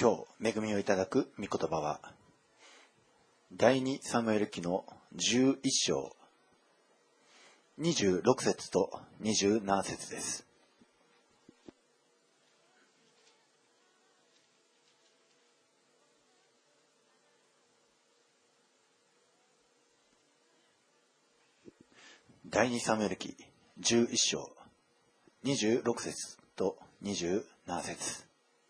今日恵みをいただく御言葉は第2サムエル記の11章26節と27節です。第2サムエル記11章26節と27節。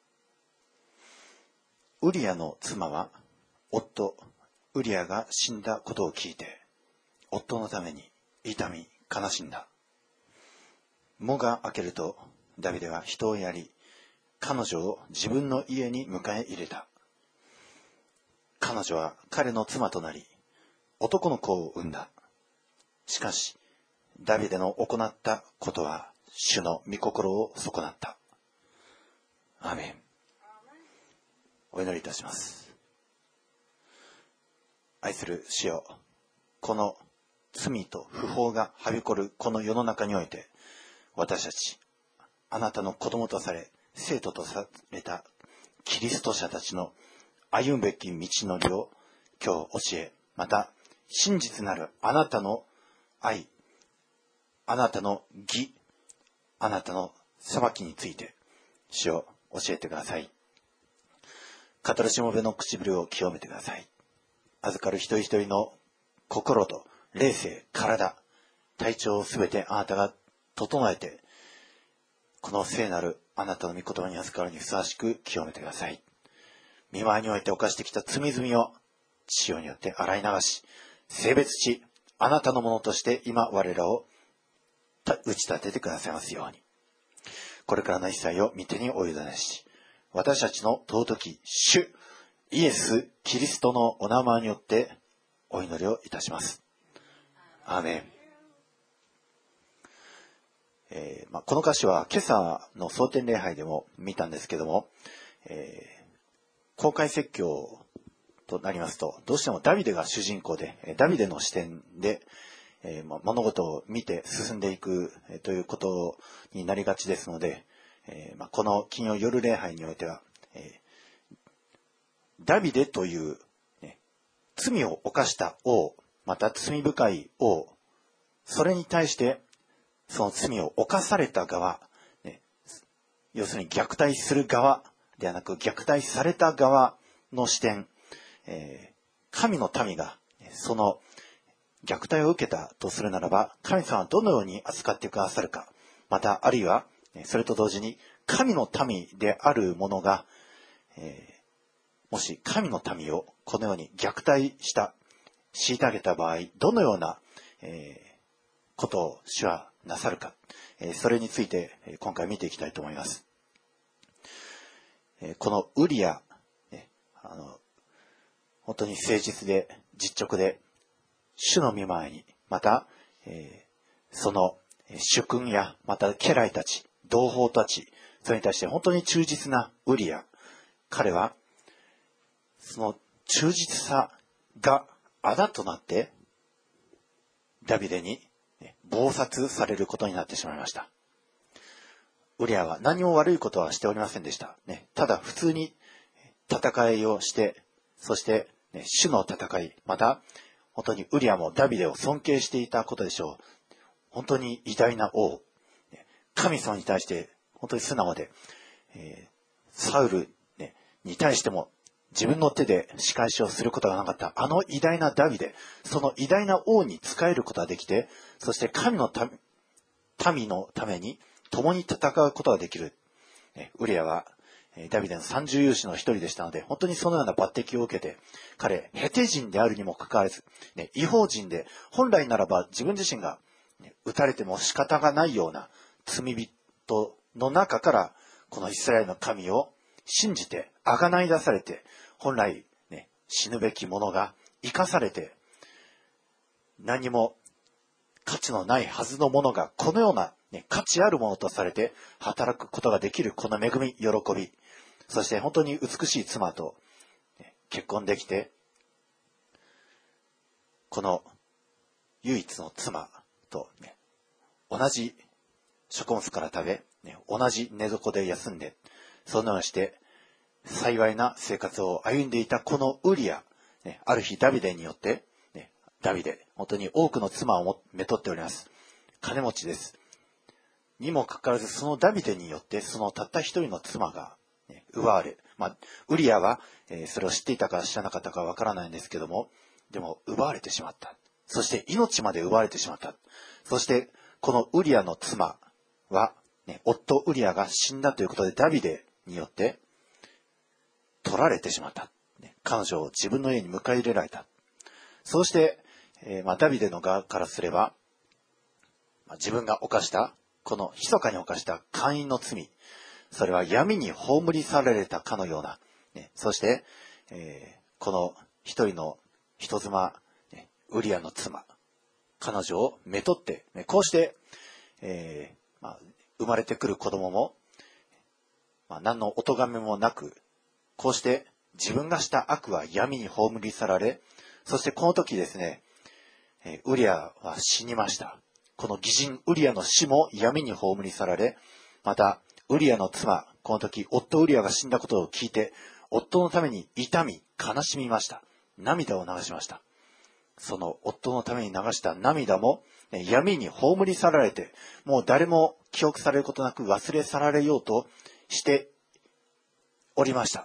ウリアの妻は夫ウリアが死んだことを聞いて夫のために痛み悲しんだ。喪が明けるとダビデは人をやり彼女を自分の家に迎え入れた。彼女は彼の妻となり男の子を産んだ。しかしダビデの行ったことは主の御心を損なった。アーメン。お祈りいたします。愛する主よ、この罪と不法がはびこるこの世の中において、私たちあなたの子供とされ生徒とされたキリスト者たちの歩むべき道のりを今日教え、また真実なるあなたの愛、あなたの義、あなたの裁きについて主を教えてください。語るしもべの唇を清めてください。預かる一人一人の心と霊性、体、体調をすべてあなたが整えて、この聖なるあなたの御言葉に預かるにふさわしく清めてください。御前において犯してきた罪々を血によって洗い流し、聖別し、あなたのものとして今我らを打ち立ててくださいますように。これからの一切を御手にお委ねし、私たちの尊き主イエス・キリストのお名前によってお祈りをいたします。アーメン。この歌詞は今朝の蒼天礼拝でも見たんですけども、公開説教となりますとどうしてもダビデが主人公でダビデの視点で物事を見て進んでいくということになりがちですので、この金曜夜礼拝においては、ダビデという、罪を犯した王、また罪深い王、それに対してその罪を犯された側、要するに虐待する側ではなく虐待された側の視点、神の民がその虐待を受けたとするならば、神様はどのように扱ってくださるか、またあるいはそれと同時に神の民である者が、もし神の民をこのように虐待した、虐げた場合、どのような、ことを主はなさるか、それについて今回見ていきたいと思います。このウリア、本当に誠実で実直で主の御前に、また、その主君やまた家来たち、同胞たち、それに対して本当に忠実なウリア、彼はその忠実さがあだとなってダビデに謀殺されることになってしまいました。ウリアは何も悪いことはしておりませんでした。ただ普通に戦いをして、そして主の戦い、また本当にウリアもダビデを尊敬していたことでしょう。本当に偉大な王、神様に対して本当に素直で、サウルに対しても自分の手で仕返しをすることがなかったあの偉大なダビデ、その偉大な王に仕えることができて、そして神の民のために共に戦うことができる。ウリアはダビデの30勇士の一人でしたので、本当にそのような抜擢を受けて、彼ヘテ人であるにもかかわらず、異邦人で本来ならば自分自身が撃たれても仕方がないような罪人の中からこのイスラエルの神を信じて贖い出されて、本来、死ぬべき者が生かされて、何も価値のないはずのものがこのような、価値あるものとされて働くことができるこの恵み、喜び、そして本当に美しい妻と結婚できて、この唯一の妻と、同じ食物から食べ、同じ寝床で休んで、そのようにして幸いな生活を歩んでいたこのウリア、ある日ダビデによって、ダビデ、本当に多くの妻をめとっております。金持ちです。にもかかわらず、そのダビデによって、そのたった一人の妻が、奪われ、ウリアは、それを知っていたか知らなかったかわからないんですけども、でも奪われてしまった。そして命まで奪われてしまった。そして、このウリアの妻は、夫ウリアが死んだということでダビデによって取られてしまった。彼女を自分の家に迎え入れられた。そうして、ダビデの側からすれば、自分が犯した、この密かに犯した姦淫の罪、それは闇に葬り去られたかのような、そして、この一人の人妻、ウリアの妻、彼女をめとって、こうして、生まれてくる子供も、何のお咎めもなく、こうして自分がした悪は闇に葬り去られ、そしてこの時ですね、ウリアは死にました。この義人ウリアの死も闇に葬り去られ、またウリアの妻、この時夫ウリアが死んだことを聞いて、夫のために痛み、悲しみました。涙を流しました。その夫のために流した涙も、闇に葬り去られて、もう誰も記憶されることなく忘れ去られようとしておりました。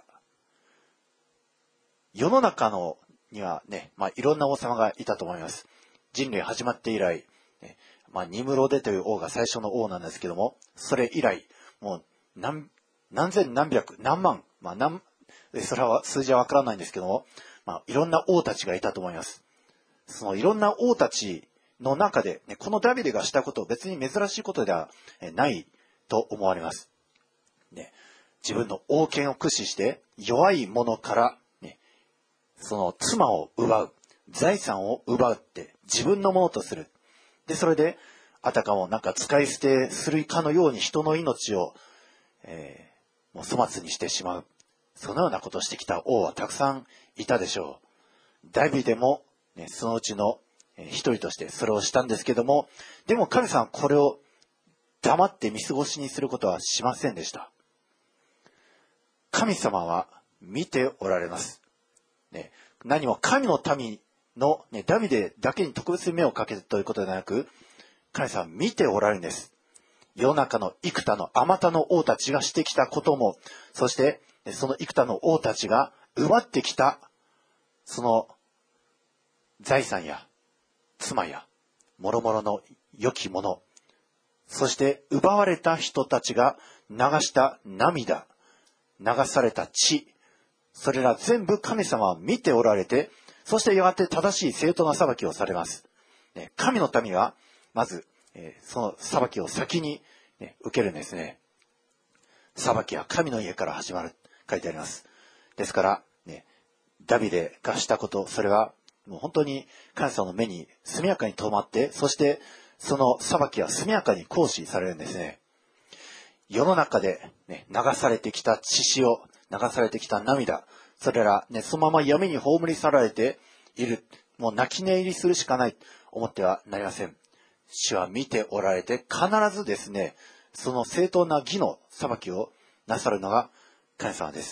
世の中にはね、いろんな王様がいたと思います。人類始まって以来、ニムロデという王が最初の王なんですけども、それ以来、もう何千何百何万、それは数字はわからないんですけども、いろんな王たちがいたと思います。そのいろんな王たちの中で、このダビデがしたこと別に珍しいことではないと思われます。自分の王権を駆使して弱い者から、その妻を奪う、財産を奪うって自分のものとする。で、それであたかも使い捨てするかのように人の命を、もう粗末にしてしまう。そのようなことをしてきた王はたくさんいたでしょう。ダビデも、そのうちの一人としてそれをしたんですけども、でも神様はこれを黙って見過ごしにすることはしませんでした。神様は見ておられます。何も神の民の、ダビデだけに特別に目をかけるということではなく、神様は見ておられるんです。世の中の幾多のあまたの王たちがしてきたことも、そしてその幾多の王たちが奪ってきた、その財産や妻や諸々の良きもの、そして奪われた人たちが流した涙、流された血、それら全部神様は見ておられて、そしてやがて正しい正当な裁きをされます。神の民はまずその裁きを先に受けるんですね。裁きは神の家から始まる、書いてあります。ですから、ダビデがしたこと、それはもう本当に神様の目に速やかに留まって、そしてその裁きは速やかに行使されるんですね。世の中で、流されてきた血潮、流されてきた涙、それら、そのまま闇に葬り去られている。もう泣き寝入りするしかないと思ってはなりません。主は見ておられて、必ずですね、その正当な義の裁きをなさるのが神様です。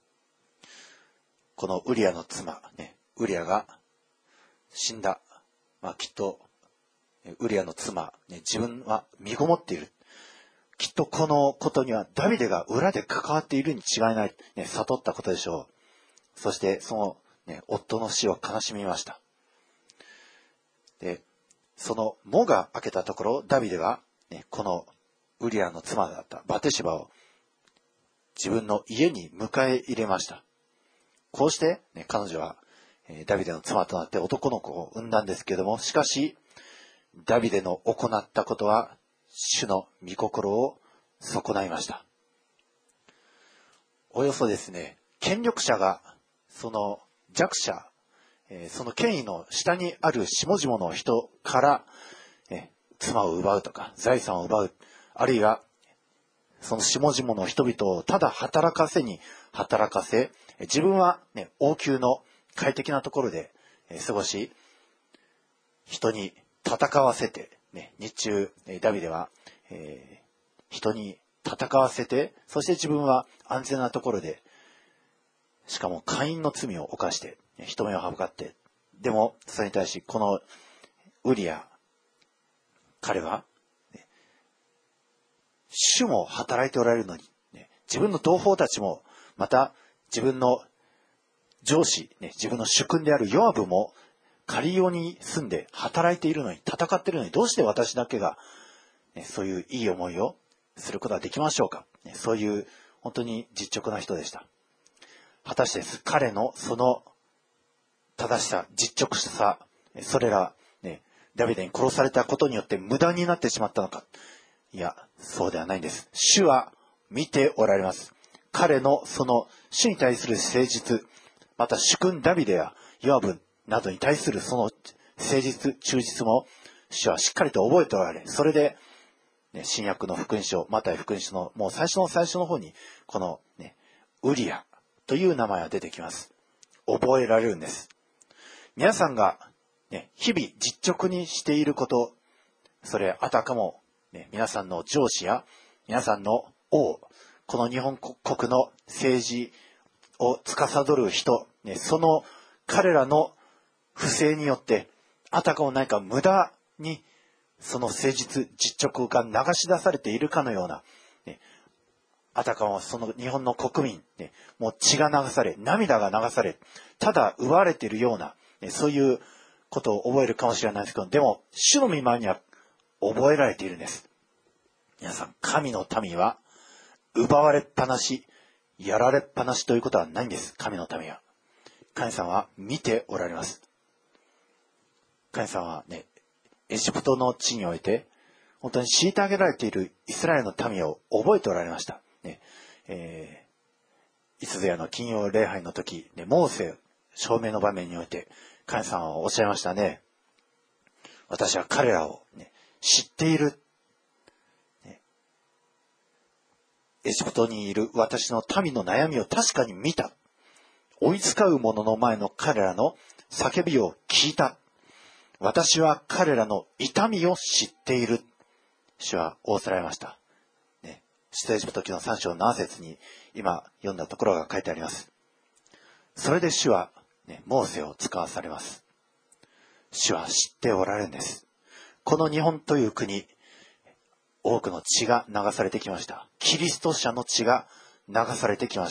このウリアの妻、ウリアが死んだ。きっと、ウリアの妻、自分は身ごもっている。きっとこのことにはダビデが裏で関わっているに違いない、悟ったことでしょう。そしてその、夫の死を悲しみました。で、その喪が明けたところ、ダビデは、このウリアの妻だったバテシバを自分の家に迎え入れました。こうして、彼女は、ダビデの妻となって男の子を産んだんですけれども、しかし、ダビデの行ったことは、主の御心を損ないました。およそですね、権力者が、その弱者、その権威の下にある下々の人から、妻を奪うとか、財産を奪う、あるいは、その下々の人々をただ働かせ、自分は、王宮の快適なところで、過ごし、人に戦わせて、日中、ダビデは、人に戦わせて、そして自分は安全なところで、 しかもカインの罪を犯して、人目をはばかって、でもそれに対しこのウリア、彼は、主も働いておられるのに、自分の同胞たちも、また自分の上司、自分の主君であるヨアブもカリオに住んで働いているのに、戦っているのに、どうして私だけが、そういういい思いをすることができましょうか。そういう本当に実直な人でした。果たして彼のその正しさ、実直さ、それら、ダビデに殺されたことによって無駄になってしまったのか。いや、そうではないんです。主は見ておられます。彼のその主に対する誠実、また主君ダビデやヨアブなどに対するその誠実、忠実も主はしっかりと覚えておられ、それで、新約の福音書、マタイ福音書のもう最初の方に、この、ウリアという名前が出てきます。覚えられるんです。皆さんが、日々実直にしていること、それあたかも、皆さんの上司や皆さんの王、この日本国の政治を司る人、その彼らの不正によって、あたかも何か無駄にその誠実、実直が流し出されているかのような、あたかもその日本の国民、もう血が流され、涙が流され、ただ奪われているような、そういうことを覚えるかもしれないですけど、でも、主の御前には覚えられているんです。皆さん、神の民は、奪われっぱなし、やられっぱなしということはないんです。神の民は。神様は見ておられます。神様はエジプトの地において、本当に虐げられているイスラエルの民を覚えておられました。いつぞやの金曜礼拝の時、モーセ証明の場面において、神様はおっしゃいましたね。私は彼らを、知っている。エジプトにいる私の民の悩みを確かに見た。追いつかう者の前の彼らの叫びを聞いた。私は彼らの痛みを知っている。主は仰せられました。出エジプト記の3章7節に今読んだところが書いてあります。それで主は、モーセを使わされます。主は知っておられるんです。この日本という国、多くの血が流されてきました。キリスト者の血が流されてきました。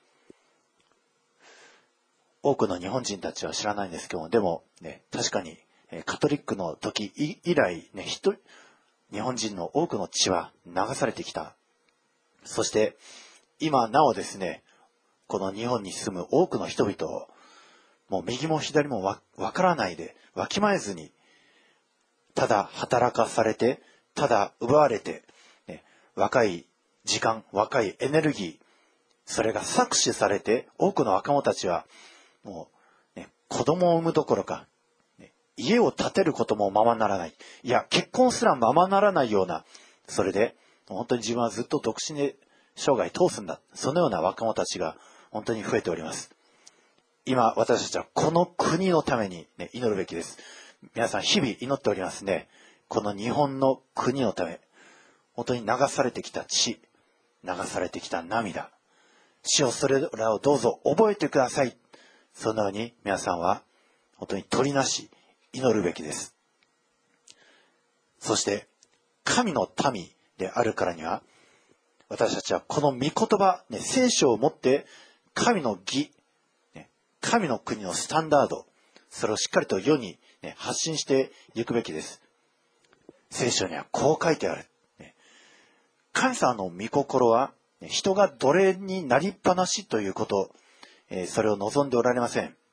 多くの日本人たちは知らないんですけども、でも、確かにカトリックの時以来、日本人の多くの血は流されてきた。そして今なおですね、この日本に住む多くの人々をもう右も左もわからないでわきまえずに、ただ働かされて、ただ奪われて、若い時間、若いエネルギー、それが搾取されて、多くの若者たちはもう、子供を産むどころか、家を建てることもままならない。いや、結婚すらままならないような、それで、本当に自分はずっと独身で生涯通すんだ。そのような若者たちが本当に増えております。今、私たちはこの国のために、祈るべきです。皆さん、日々祈っておりますね。この日本の国のため、本当に流されてきた血、流されてきた涙、死をそれらをどうぞ覚えてください。そのように皆さんは本当に取りなし、祈るべきです。そして、神の民であるからには、私たちはこの御言葉、聖書をもって神の義、神の国のスタンダード、それをしっかりと世に、発信していくべきです。聖書にはこう書いてある。神様の御心は人が奴隷になりっぱなしということ、それを望んでおられません。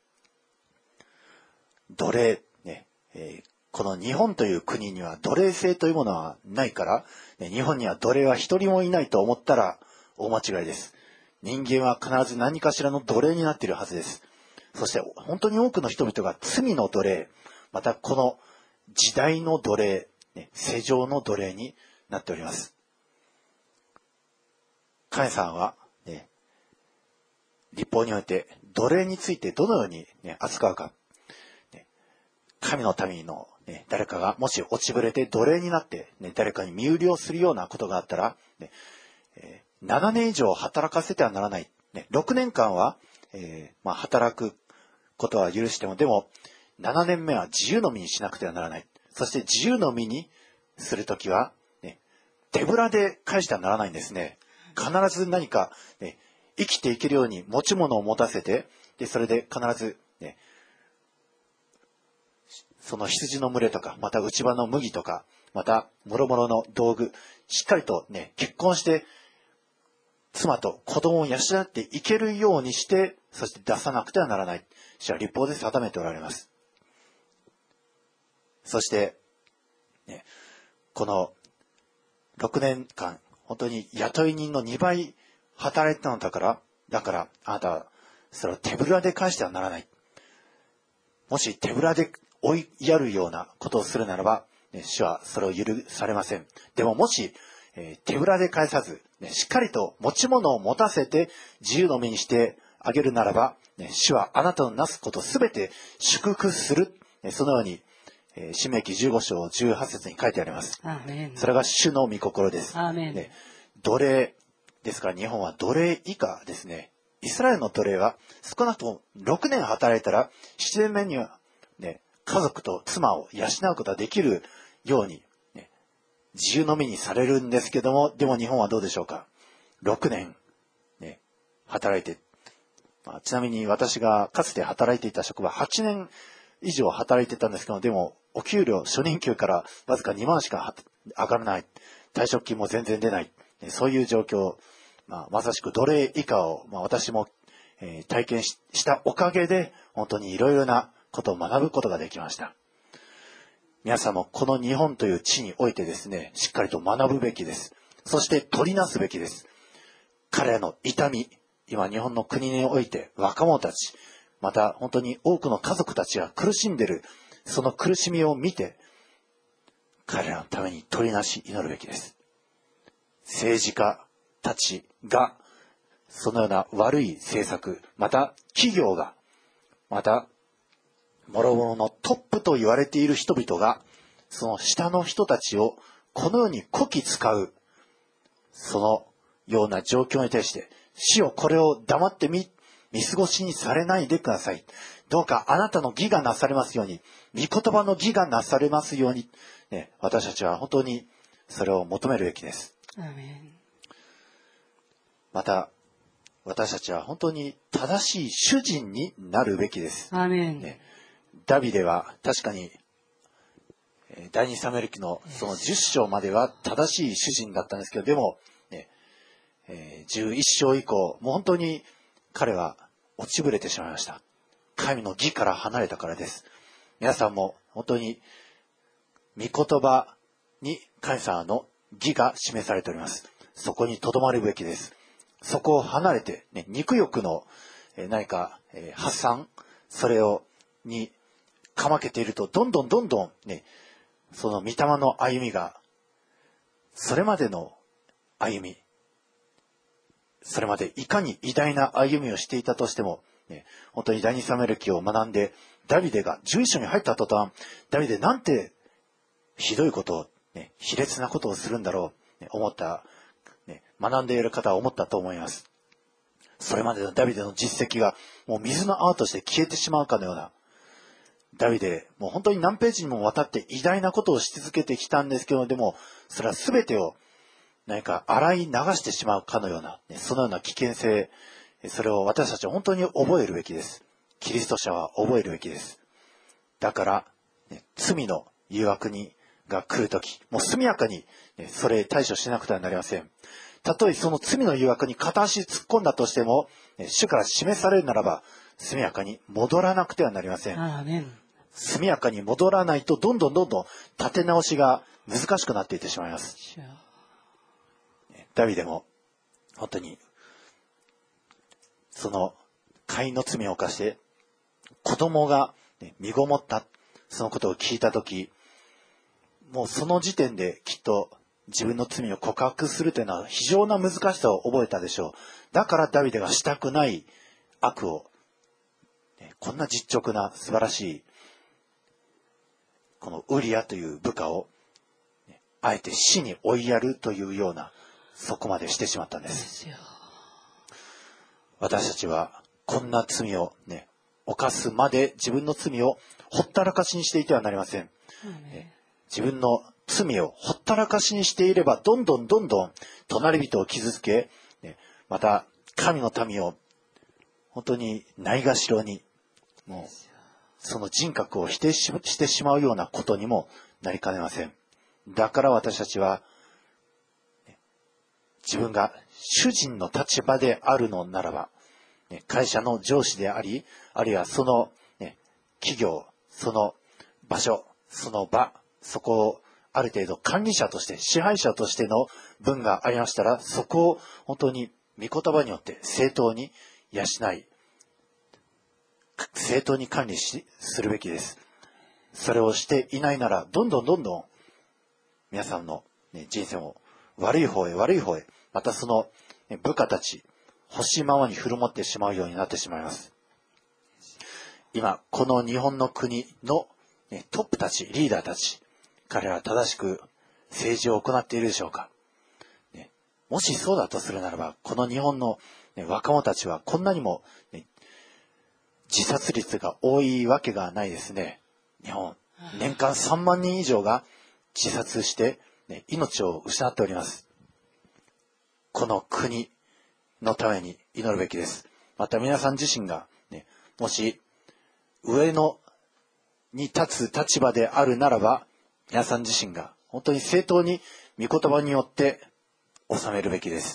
奴隷、この日本という国には奴隷制というものはないから、日本には奴隷は一人もいないと思ったら大間違いです。人間は必ず何かしらの奴隷になっているはずです。そして本当に多くの人々が罪の奴隷、またこの時代の奴隷、世上の奴隷になっております。神様は、律法において奴隷についてどのように、扱うか。神の民の、誰かがもし落ちぶれて奴隷になって、誰かに身売りをするようなことがあったら、7年以上働かせてはならない。6年間は働くことは許しても、でも、7年目は自由の身にしなくてはならない。そして自由の身にするときは、ね、手ぶらで返してはならないんですね。必ず何か、ね、生きていけるように持ち物を持たせて、で、それで必ず、ね、その羊の群れとか、また内場の麦とか、また、諸々の道具、しっかりとね、結婚して、妻と子供を養っていけるようにして、そして出さなくてはならない。主は律法で定めておられます。そして、ね、この6年間、本当に雇い人の2倍働いてたのだから、あなたはそれを手ぶらで返してはならない。もし手ぶらで追いやるようなことをするならば、ね、主はそれを許されません。でももし、手ぶらで返さず、ね、しっかりと持ち物を持たせて自由の身にしてあげるならば、ね、主はあなたのなすことすべて祝福する。ね、そのように、申命記15章18節に書いてあります。それが主の御心です。ね、奴隷ですから、日本は奴隷以下ですね。イスラエルの奴隷は少なくとも6年働いたら7年目には、ね、家族と妻を養うことができるように、ね、自由の身にされるんですけども、でも日本はどうでしょうか。6年、ね、働いて、ちなみに私がかつて働いていた職場8年以上働いてたんですけど、でもお給料、初任給からわずか2万しか上がらない。退職金も全然出ない。そういう状況、まさしく奴隷以下を、私も、体験したおかげで、本当にいろいろなことを学ぶことができました。皆さんもこの日本という地においてですね、しっかりと学ぶべきです。そして取りなすべきです。彼らの痛み、今日本の国において若者たち、また本当に多くの家族たちが苦しんでいる、その苦しみを見て、彼らのために取りなし祈るべきです。政治家たちが、そのような悪い政策、また企業が、また、諸々のトップと言われている人々が、その下の人たちをこのようにこき使う、そのような状況に対して、主よこれを黙って見過ごしにされないでください。どうかあなたの義がなされますように、御言葉の義がなされますように、ね、私たちは本当にそれを求めるべきです。 アーメン。 また、私たちは本当に正しい主人になるべきです。 アーメン。 ね、ダビデは確かに、第二サムエル記のその10章までは正しい主人だったんですけど、でも、ね、11章以降、もう本当に彼は落ちぶれてしまいました。神の義から離れたからです。皆さんも本当に御言葉に神様の義が示されております。そこに留まるべきです。そこを離れて、ね、肉欲の、何か、発散、それにかまけていると、どんどん、ね、その御霊の歩みが、それまでの歩み、それまでいかに偉大な歩みをしていたとしても、ね、本当に第二サムエル記を学んで、ダビデが11章に入った途端、ダビデなんてひどいことを、ね、卑劣なことをするんだろう、ね、思った、ね、学んでいる方は思ったと思います。それまでのダビデの実績がもう水の泡として消えてしまうかのような、ダビデ、もう本当に何ページにもわたって偉大なことをし続けてきたんですけど、でも、それは全てを何か洗い流してしまうかのような、そのような危険性、それを私たちは本当に覚えるべきです。キリスト者は覚えるべきです。だから、ね、罪の誘惑が来るとき、もう速やかに、ね、それ対処しなくてはなりません。たとえその罪の誘惑に片足突っ込んだとしても、主から示されるならば、速やかに戻らなくてはなりません。 アーメン。 速やかに戻らないと、どんどん立て直しが難しくなっていってしまいます。ダビデも、本当に、その、カインの罪を犯して、子供が、ね、身ごもった、そのことを聞いたとき、もうその時点できっと自分の罪を告白するというのは非常な難しさを覚えたでしょう。だからダビデがしたくない悪を、ね、こんな実直な素晴らしい、このウリアという部下を、ね、あえて死に追いやるというような、そこまでしてしまったんです。私たちはこんな罪をね、犯すまで自分の罪をほったらかしにしていてはなりません。自分の罪をほったらかしにしていれば、どんどん隣人を傷つけ、また神の民を本当にないがしろに、もうその人格を否定してしまうようなことにもなりかねません。だから私たちは、自分が主人の立場であるのならば、会社の上司であり、あるいはその、企業、その場所、その場、そこをある程度管理者として支配者としての分がありましたら、そこを本当に御言葉によって正当に養い、正当に管理するべきです。それをしていないなら、どんどん皆さんの、人生も悪い方へ、またその、部下たち、欲しいままに振る舞ってしまうようになってしまいます。今、この日本の国の、トップたち、リーダーたち、彼らは正しく政治を行っているでしょうか。もしそうだとするならば、この日本の、若者たちはこんなにも、自殺率が多いわけがないですね。日本、年間3万人以上が自殺して、命を失っております。この国のために祈るべきです。また皆さん自身が、もし上に立つ立場であるならば、皆さん自身が本当に正当に御言葉によって治めるべきです。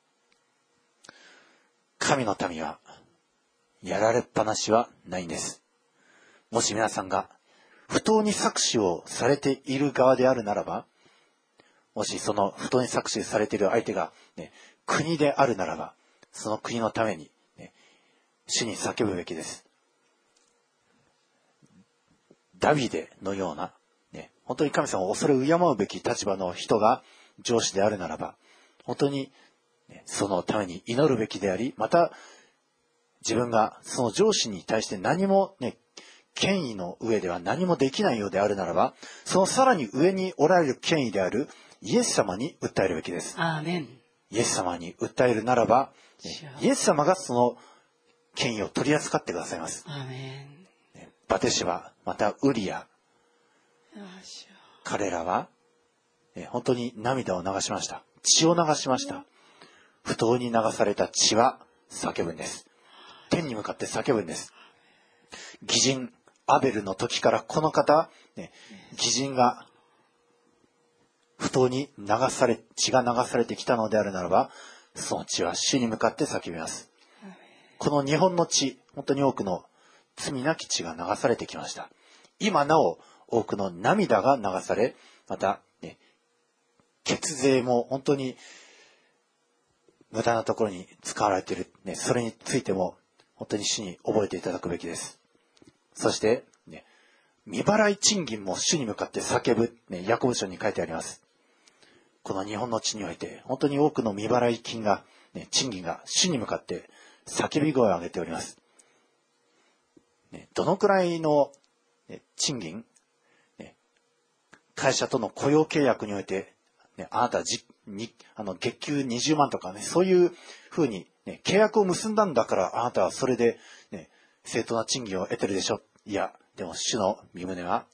神の民はやられっぱなしはないんです。もし皆さんが不当に搾取をされている側であるならば、もしその不当に搾取されている相手が、国であるならば、その国のために、主に叫ぶべきです。ダビデのような、本当に神様を恐れ敬うべき立場の人が上司であるならば、本当に、そのために祈るべきであり、また自分がその上司に対して何も、権威の上では何もできないようであるならば、そのさらに上におられる権威であるイエス様に訴えるべきです。 アーメン。 イエス様に訴えるならば、イエス様がその権威を取り扱ってくださいます。 アーメン。 バテシバ、またウリア、彼らは、本当に涙を流しました。血を流しました。不当に流された血は叫ぶんです。天に向かって叫ぶんです。義人アベルの時からこの方、義人が不当に血が流されてきたのであるならば、その血は主に向かって叫びます。この日本の血、本当に多くの罪なき血が流されてきました。今なお多くの涙が流され、また、血税も本当に無駄なところに使われている、それについても本当に主に覚えていただくべきです。そして、未払い賃金も主に向かって叫ぶ、ヤコブ書に書いてあります。この日本の地において本当に多くの未払い金が、賃金が主に向かって叫び声を上げております。どのくらいの賃金、会社との雇用契約において、あなた月給20万とかそういうふうに、契約を結んだんだからあなたはそれで、正当な賃金を得てるでしょ。いや、でも主の御胸は、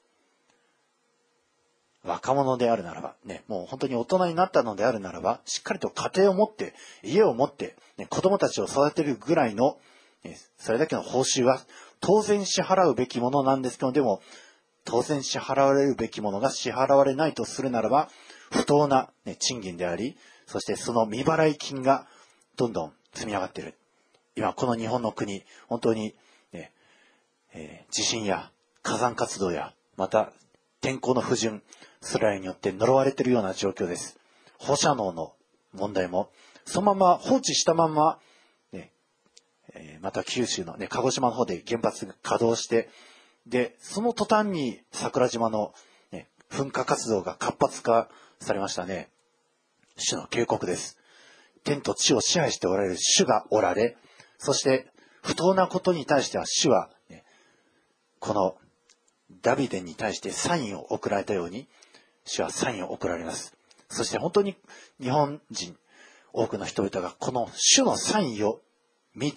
若者であるならば、もう本当に大人になったのであるならば、しっかりと家庭を持って、家を持って、子供たちを育てるぐらいの、それだけの報酬は当然支払うべきものなんですけど、でも、当然支払われるべきものが支払われないとするならば、不当な、賃金であり、そしてその未払い金がどんどん積み上がっている。今、この日本の国、本当に、地震や火山活動や、また天候の不順、それらによって呪われているような状況です。放射能の問題も、そのまま放置したまま、また九州の、鹿児島の方で原発が稼働して、で、その途端に桜島の、噴火活動が活発化されましたね。主の警告です。天と地を支配しておられる主がおられ、そして不当なことに対しては主は、このダビデに対してサインを送られたように、主はサインを送られます。そして本当に日本人、多くの人々がこの主のサインを見て、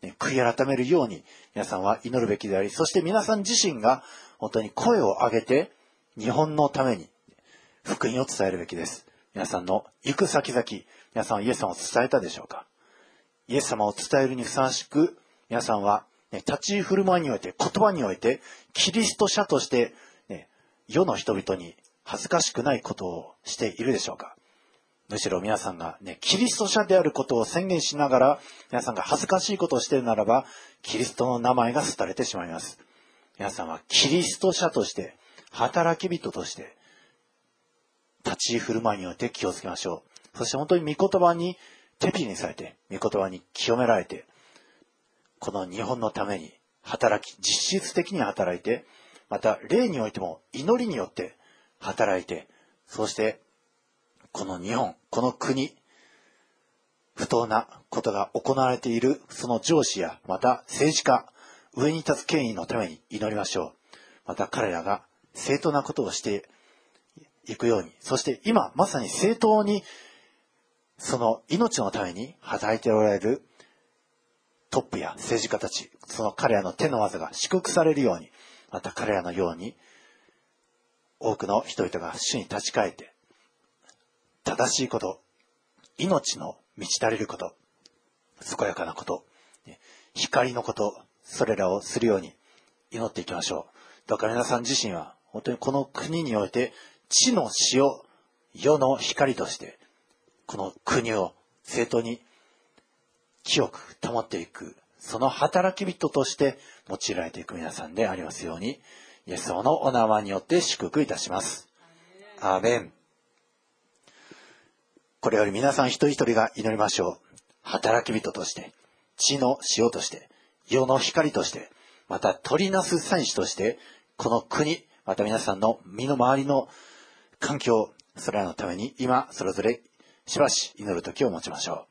悔い改めるように皆さんは祈るべきであり、そして皆さん自身が本当に声を上げて日本のために福音を伝えるべきです。皆さんの行く先々、皆さんはイエス様を伝えたでしょうか。イエス様を伝えるにふさわしく、皆さんは、立ち居振る舞いにおいて、言葉において、キリスト者として、世の人々に恥ずかしくないことをしているでしょうか。むしろ皆さんが、キリスト者であることを宣言しながら、皆さんが恥ずかしいことをしているならば、キリストの名前が廃れてしまいます。皆さんはキリスト者として、働き人として、立ち居振る舞いにおいて気をつけましょう。そして本当に御言葉に手引きにされて、御言葉に清められて、この日本のために働き、実質的に働いて、また霊においても祈りによって働いて、そしてこの日本、この国、不当なことが行われているその上司やまた政治家、上に立つ権威のために祈りましょう。また彼らが正当なことをしていくように、そして今まさに正当にその命のために働いておられるトップや政治家たち、その彼らの手の技が祝福されるように、また彼らのように多くの人々が主に立ち返って正しいこと、命の満ち足りること、健やかなこと、光のこと、それらをするように祈っていきましょう。だから皆さん自身は本当にこの国において地の塩、世の光としてこの国を正当に清く保っていく、その働き人として用いられていく皆さんでありますように、イエス様のお名前によって祝福いたします。アーメン。これより皆さん一人一人が祈りましょう。働き人として、地の塩として、世の光として、また取りなす祭司として、この国、また皆さんの身の回りの環境、それらのために今それぞれしばし祈る時を持ちましょう。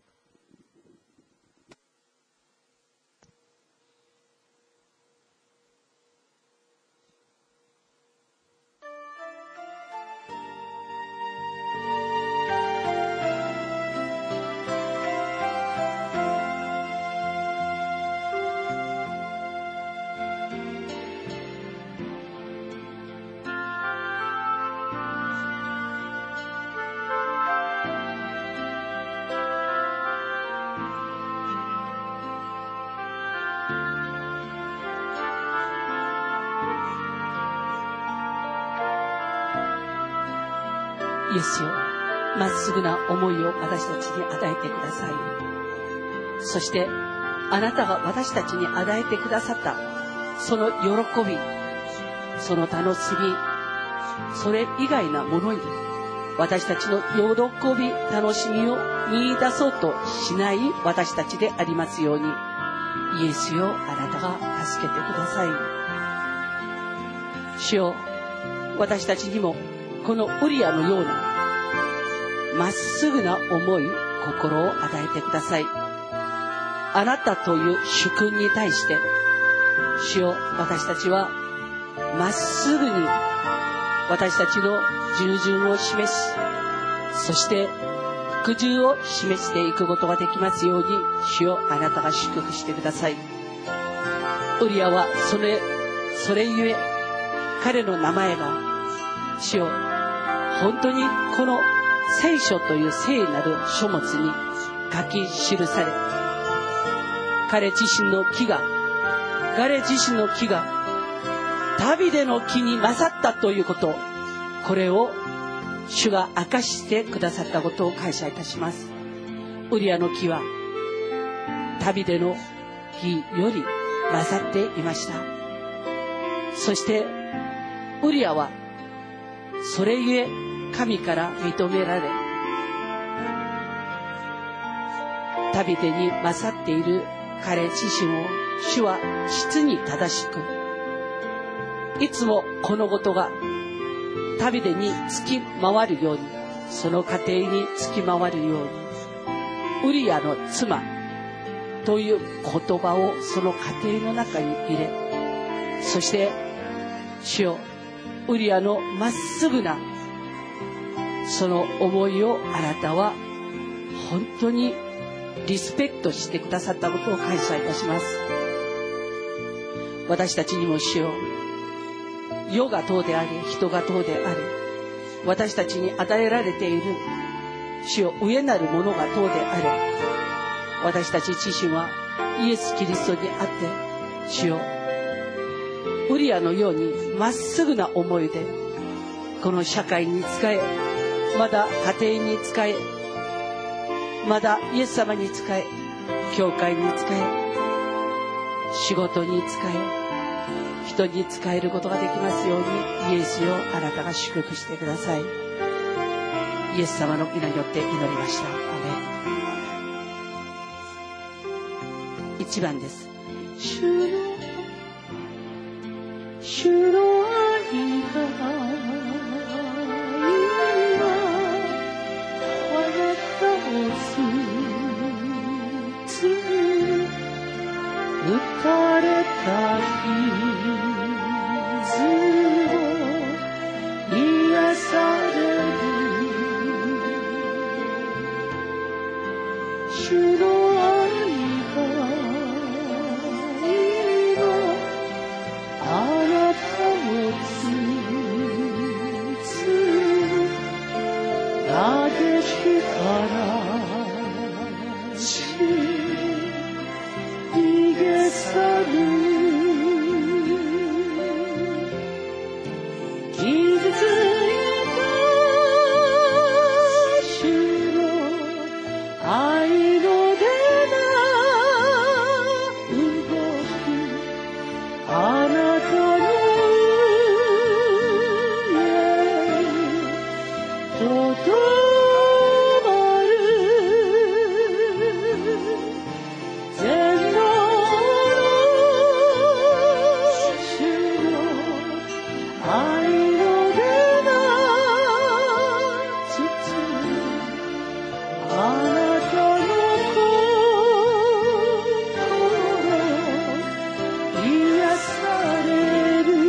イエスよ、まっすぐな思いを私たちに与えてください。そしてあなたが私たちに与えてくださったその喜び、その楽しみ、それ以外なものに私たちの喜び、楽しみを見出そうとしない私たちでありますように、イエスよ、あなたが助けてください。主よ、私たちにもこのウリアのようなまっすぐな思い、心を与えてください。あなたという主君に対して、主よ、私たちはまっすぐに私たちの従順を示し、そして服従を示していくことができますように、主よ、あなたが祝福してください。ウリアはそれゆえ彼の名前が、主よ、本当にこの聖書という聖なる書物に書き記され、彼自身の木がダビデの木に勝ったということ、これを主が明かしてくださったことを感謝いたします。ウリアの木はダビデの木より勝っていました。そしてウリアはそれゆえ神から認められ、ダビデに勝っている彼自身を主は実に正しく、いつもこのことがダビデにつき回るように、その家庭につき回るように、ウリアの妻という言葉をその家庭の中に入れ、そして主よ、ウリアのまっすぐなその思いをあなたは本当にリスペクトしてくださったことを感謝いたします。私たちにも主よ、世が党であり人が党であり、私たちに与えられている主よ、上なるものが党であり、私たち自身はイエス・キリストにあって主よ、ウリアのようにまっすぐな思いでこの社会に仕え、まだ家庭に仕え、まだイエス様に仕え、教会に仕え、仕事に仕え、人に仕えることができますように、イエスよ、あなたが祝福してください。イエス様の皆によって祈りました。アーメン。1番です。主の愛が打たれた傷を癒される。主の愛が今あなたを包む。嘆きから逃げ去る。傷ついた主の愛の手が動く。あなたの上にとどまる。全能の主の愛の手が包む。あなたの心癒される。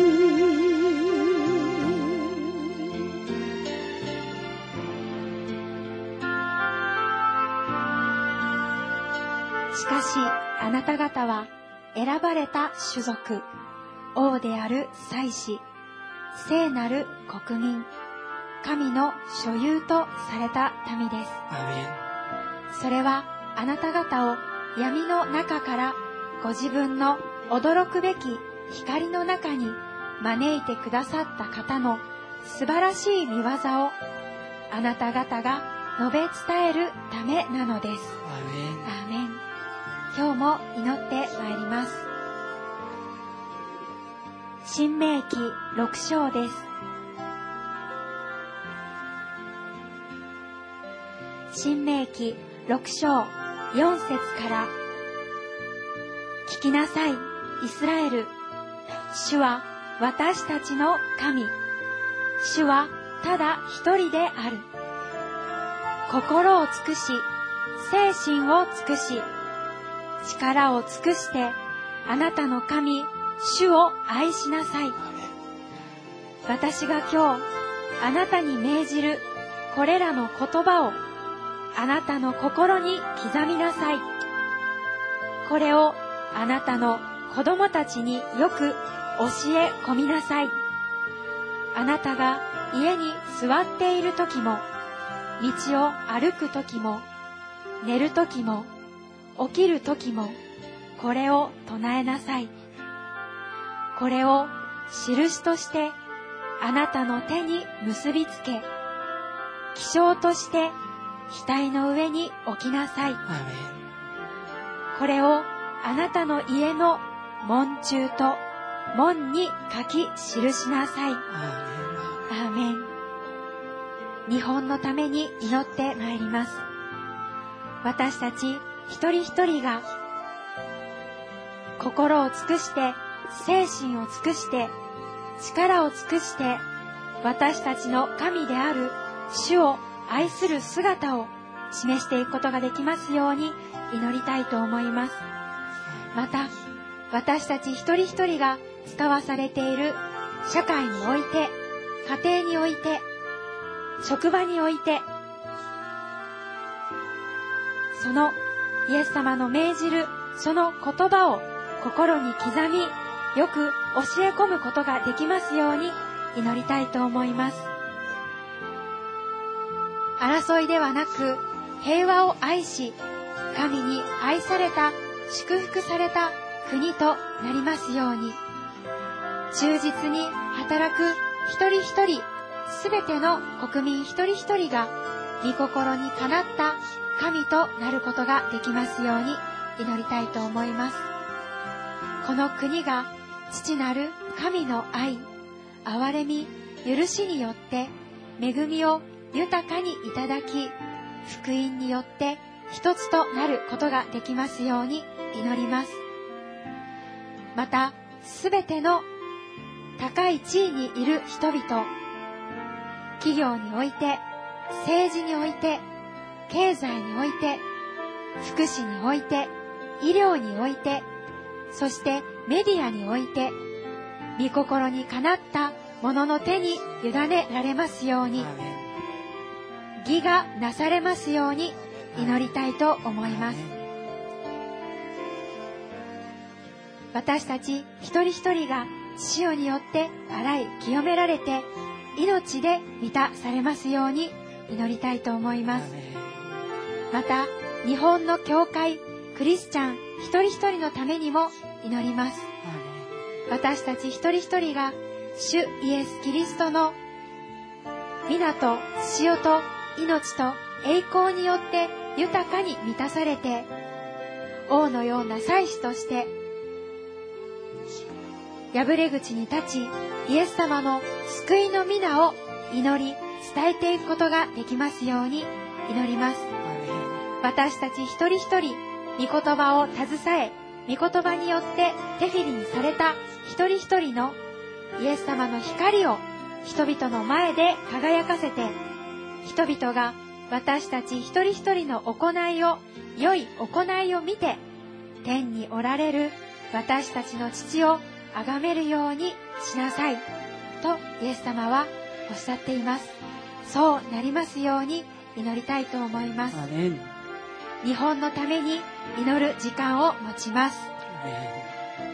しかしあなた方は選ばれた種族、王である祭司、聖なる国民、神の所有とされた民です。 アーメン。 それはあなた方を闇の中からご自分の驚くべき光の中に招いてくださった方の素晴らしい御業をあなた方が述べ伝えるためなのです。 アーメン。 アーメン。今日も祈ってまいります。申命記6章です。申命記6章4節から。聞きなさい、イスラエル。主は私たちの神。主はただ一人である。心を尽くし、精神を尽くし、力を尽くしてあなたの神、主を愛しなさい。私が今日あなたに命じるこれらの言葉をあなたの心に刻みなさい。これをあなたの子供たちによく教え込みなさい。あなたが家に座っている時も、道を歩く時も、寝る時も、起きる時も、これを唱えなさい。これを印としてあなたの手に結びつけ、記章として額の上に置きなさい。 アーメン。 これをあなたの家の門柱と門に書き記しなさい。 アーメン。 アーメン。日本のために祈ってまいります。私たち一人一人が心を尽くして、精神を尽くして、力を尽くして、私たちの神である主を愛する姿を示していくことができますように祈りたいと思います。また、私たち一人一人が使わされている社会において、家庭において、職場において、 そのイエス様の命じるその言葉を心に刻み、よく教え込むことができますように祈りたいと思います。争いではなく平和を愛し、神に愛された、祝福された国となりますように、忠実に働く一人一人、すべての国民一人一人が御心にかなった神となることができますように祈りたいと思います。この国が父なる神の愛、憐れみ、許しによって恵みを豊かにいただき、福音によって一つとなることができますように祈ります。また、すべての高い地位にいる人々、企業において、政治において、経済において、福祉において、医療において、そしてメディアにおいて、御心にかなった者の手に委ねられますように、義がなされますように祈りたいと思います。私たち一人一人が塩によって洗い清められて、命で満たされますように祈りたいと思います。また、日本の教会、クリスチャン一人一人のためにも祈ります。私たち一人一人が主イエス・キリストの皆と塩と命と栄光によって豊かに満たされて、王のような祭司として破れ口に立ち、イエス様の救いの皆を祈り伝えていくことができますように祈ります。私たち一人一人、御言葉を携え、御言葉によってテフィリにされた一人一人のイエス様の光を人々の前で輝かせて、人々が私たち一人一人の行いを、良い行いを見て、天におられる私たちの父を崇めるようにしなさいとイエス様はおっしゃっています。そうなりますように祈りたいと思います。 アメン。 日本のために祈る時間を持ちます。 アメン。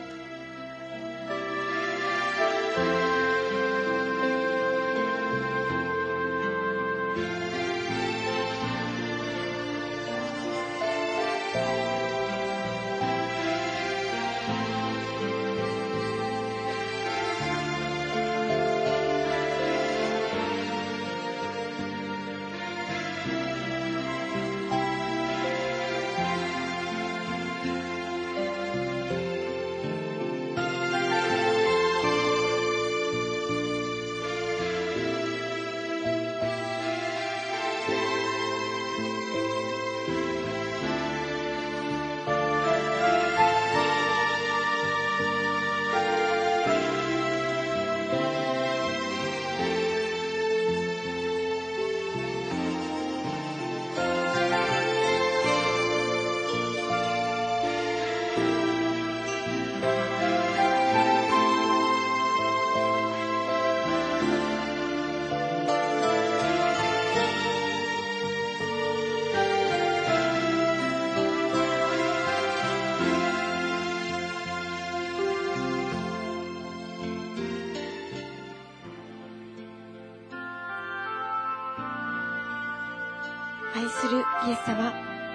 愛するイエス様、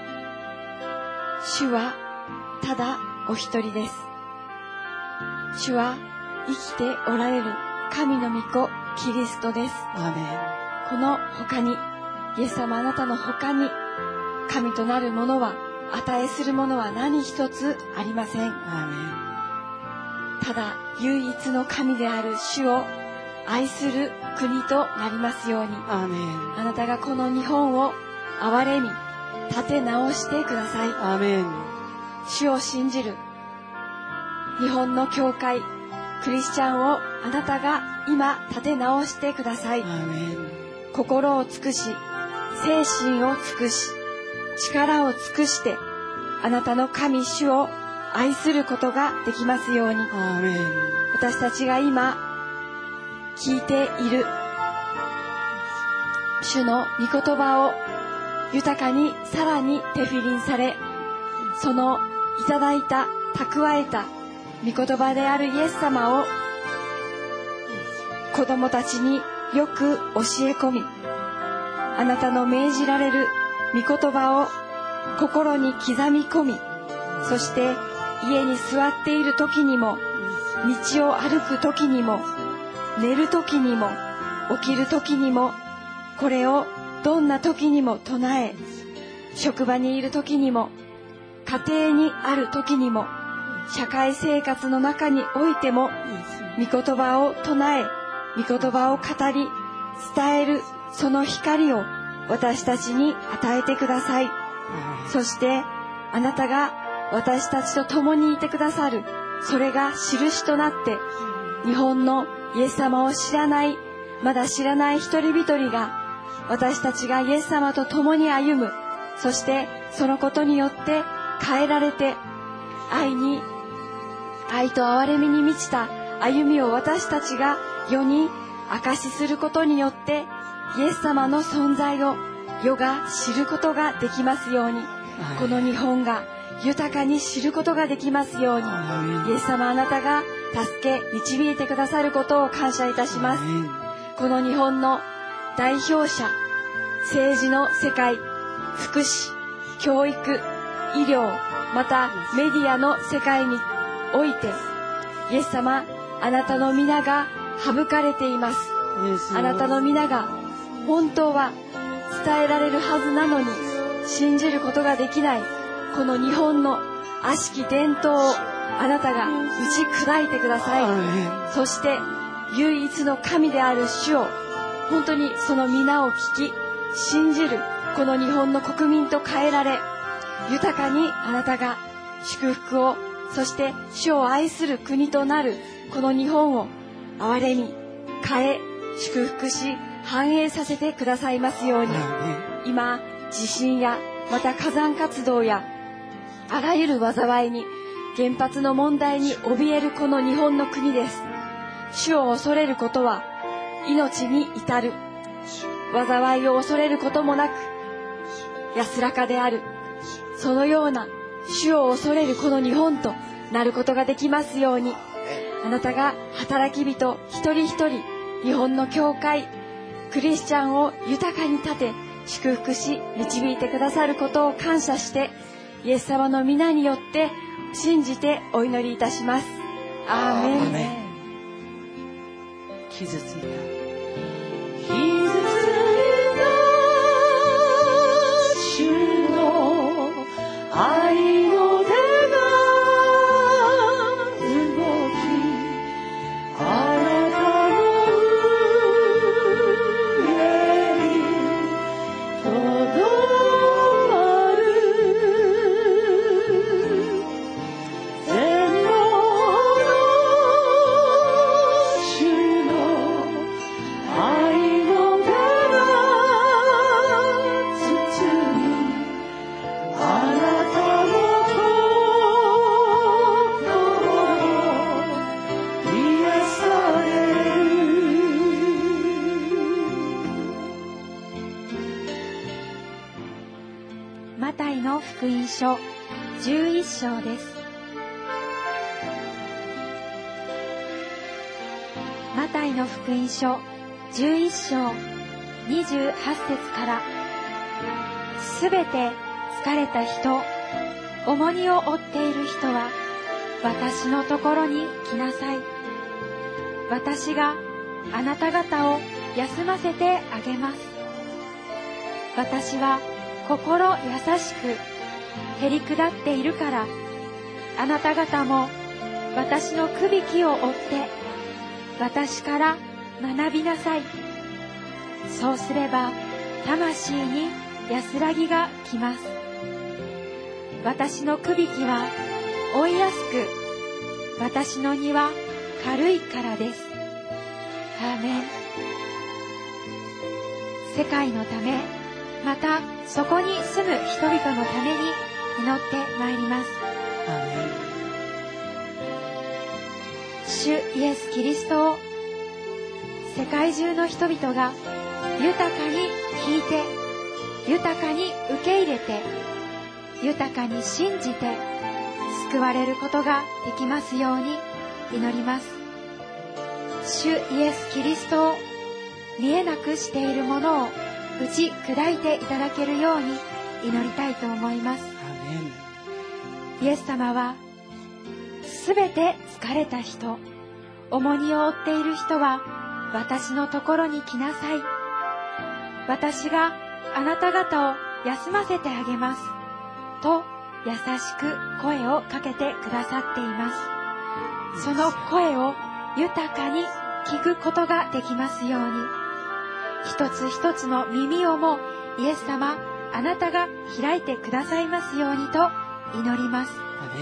主はただお一人です。主は生きておられる神の御子キリストです。 アメン。 この他に、イエス様あなたの他に神となるものは、値するものは何一つありません。 アただ唯一の神である主を愛する国となりますように、 メン。アメン。 あなたがこの日本を憐れみ立て直してください。 アメン。 主を信じる日本の教会クリスチャンをあなたが今立て直してください。 アメン。 心を尽くし、精神を尽くし、力を尽くしてあなたの神主を愛することができますように。 アメン。 私たちが今聞いている主の御言葉を豊かにさらにテフィリンされ、そのいただいた蓄えた御言葉であるイエス様を子供たちによく教え込み、あなたの命じられる御言葉を心に刻み込み、そして家に座っている時にも、道を歩く時にも、寝る時にも、起きる時にも、これをどんな時にも唱え、職場にいる時にも、家庭にある時にも、社会生活の中においても、御言葉を唱え、御言葉を語り、伝えるその光を私たちに与えてください。そしてあなたが私たちと共にいてくださる、それが印となって、日本のイエス様を知らない、まだ知らない一人一人が、私たちがイエス様と共に歩む、そしてそのことによって変えられて、愛と憐れみに満ちた歩みを私たちが世に証しすることによって、イエス様の存在を世が知ることができますように、この日本が豊かに知ることができますように、イエス様あなたが助け導いてくださることを感謝いたします。この日本の代表者、政治の世界、福祉、教育、医療、またメディアの世界において、イエス様あなたの皆が省かれています。あなたの皆が本当は伝えられるはずなのに信じることができない、この日本の悪しき伝統をあなたが打ち砕いてください。そして唯一の神である主を本当にその皆を聞き信じるこの日本の国民と変えられ、豊かにあなたが祝福を、そして主を愛する国となるこの日本を憐れみ変え祝福し繁栄させてくださいますように。今地震やまた火山活動やあらゆる災いに、原発の問題に怯えるこの日本の国です。主を恐れることは命に至る。災いを恐れることもなく安らかである。そのような主を恐れるこの日本となることができますように、あなたが働き人一人一人、日本の教会クリスチャンを豊かに立て祝福し導いてくださることを感謝して、イエス様の皆によって信じてお祈りいたします。アーメン。 傷ついた主の愛の手が動き、あなたの上にとどまる。全能の主の愛の手が包み、あなたの癒される。 マタイの福音書11章です。マタイの福音書11章28節から、すべて疲れた人、重荷を負っている人は私のところに来なさい。私があなた方を休ませてあげます。私は心優しくへり下っているから、あなた方も私のくびきを追って私から学びなさい。そうすれば魂に安らぎがきます。私のくびきは追いやすく、私の荷は軽いからです。アーメン。世界のため、またそこに住む人々のために祈ってまいります。主イエス・キリストを世界中の人々が豊かに聞いて豊かに受け入れて、豊かに信じて救われることができますように祈ります。主イエス・キリストを見えなくしているものを打ち砕いていただけるように祈りたいと思います。イエス様は、すべて疲れた人、重荷を負っている人は私のところに来なさい。私があなた方を休ませてあげます。と優しく声をかけてくださっています。その声を豊かに聞くことができますように、一つ一つの耳をもイエス様、あなたが開いてくださいますようにと祈ります。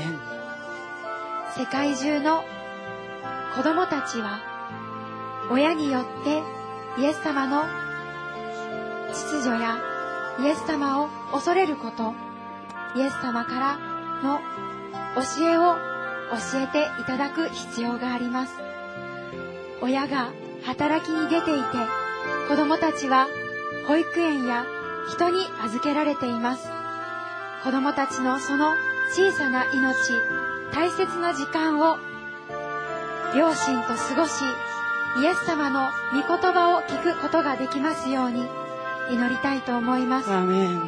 世界中の子供たちは親によってイエス様の秩序やイエス様を恐れること、イエス様からの教えを教えていただく必要があります。親が働きに出ていて、子供たちは保育園や人に預けられています。子供たちのその小さな命、大切な時間を両親と過ごし、イエス様の御言葉を聞くことができますように祈りたいと思います。 アーメン。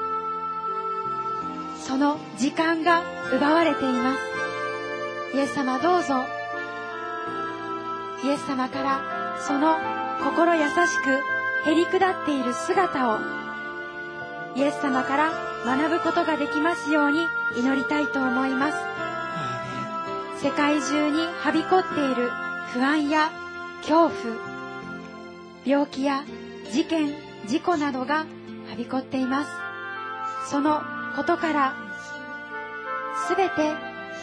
その時間が奪われています。イエス様、どうぞイエス様からその心優しくへり下っている姿をイエス様から学ぶことができますように祈りたいと思います。世界中にはびこっている不安や恐怖、病気や事件、事故などがはびこっています。そのことからすべて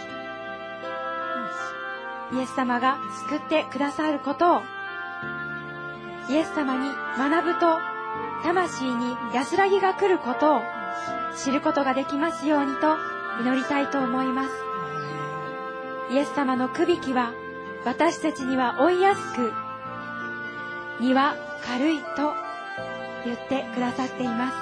イエス様が救ってくださることをイエス様に学ぶと、魂に安らぎが来ることを知ることができますようにと祈りたいと思います。イエス様のくびきは私たちには追いやすく、荷は軽いと言ってくださっています。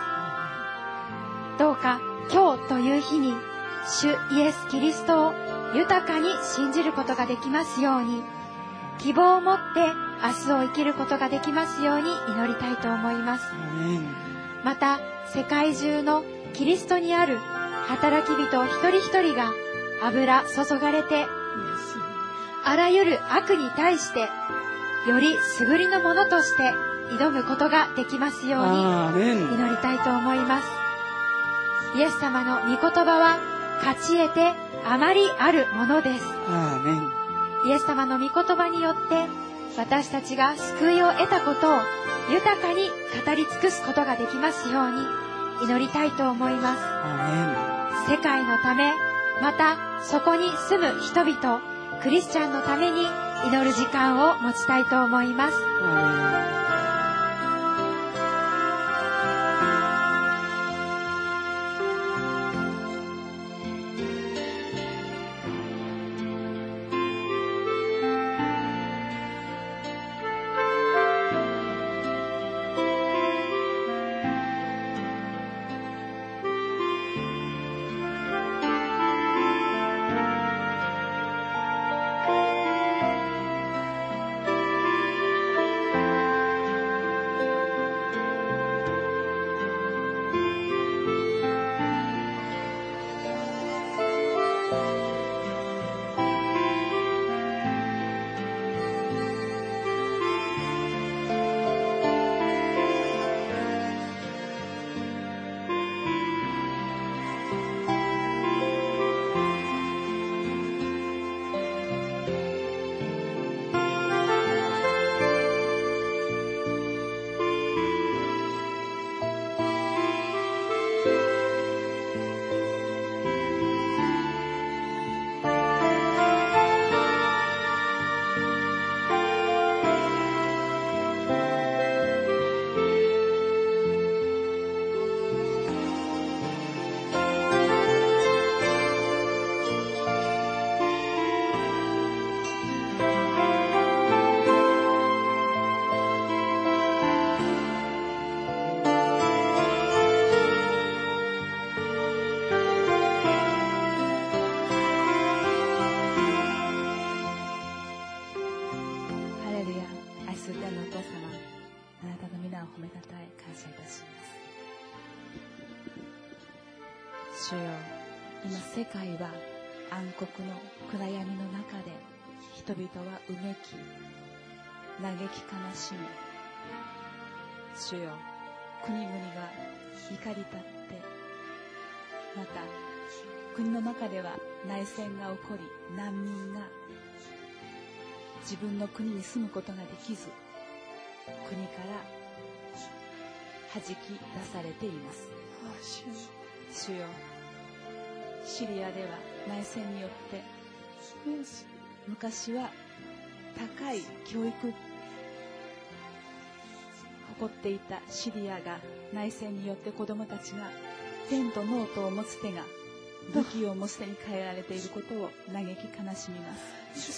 どうか今日という日に主イエス・キリストを豊かに信じることができますように、希望を持って明日を生きることができますように祈りたいと思います。また世界中のキリストにある働き人一人一人が油注がれて、あらゆる悪に対してより優りのものとして挑むことができますように祈りたいと思います。イエス様の御言葉は勝ち得てあまりあるものです。イエス様の御言葉によって私たちが救いを得たことを豊かに語り尽くすことができますように祈りたいと思います。世界のため、またそこに住む人々、クリスチャンのために祈る時間を持ちたいと思います。 主よ、今世界は暗黒の暗闇の中で人々はうめき嘆き悲しみ、主よ、国々が怒り立って、また国の中では内戦が起こり、難民が自分の国に住むことができず、国から弾き出されています。主よ、シリアでは内戦によって昔は高い教育誇っていたシリアが内戦によって子供たちがペンとノートを持つ手が武器を持つ手に変えられていることを嘆き悲しみます。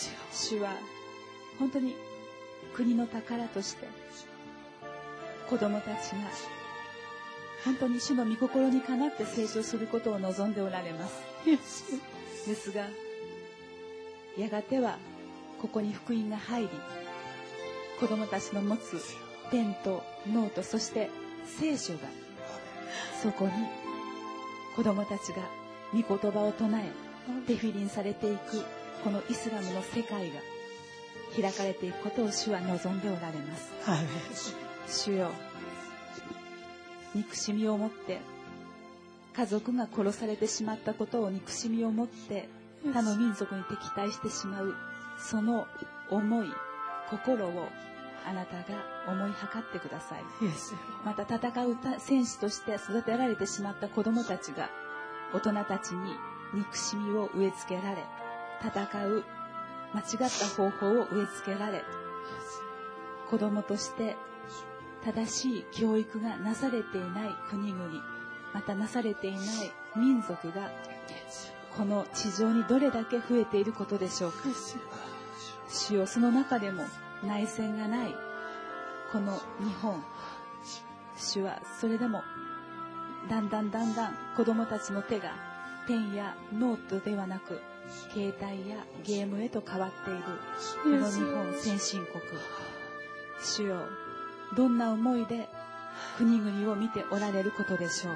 主は本当に国の宝として子供たちが本当に主の御心にかなって成長することを望んでおられます。ですがやがてはここに福音が入り、子供たちの持つペンとノート、そして聖書がそこに子供たちが御言葉を唱えテフィリンされていくこのイスラムの世界が開かれていくことを主は望んでおられます。主よ、憎しみを持って家族が殺されてしまったことを憎しみを持って他の民族に敵対してしまうその思い、心をあなたが思い量ってください。また戦う戦士として育てられてしまった子供たちが大人たちに憎しみを植え付けられ、戦う間違った方法を植え付けられ、子供として正しい教育がなされていない国々、またなされていない民族がこの地上にどれだけ増えていることでしょうか。主よ、その中でも内戦がないこの日本、主はそれでもだんだん子供たちの手がペンやノートではなく携帯やゲームへと変わっているこの日本先進国、主よ、どんな思いで国々を見ておられることでしょう。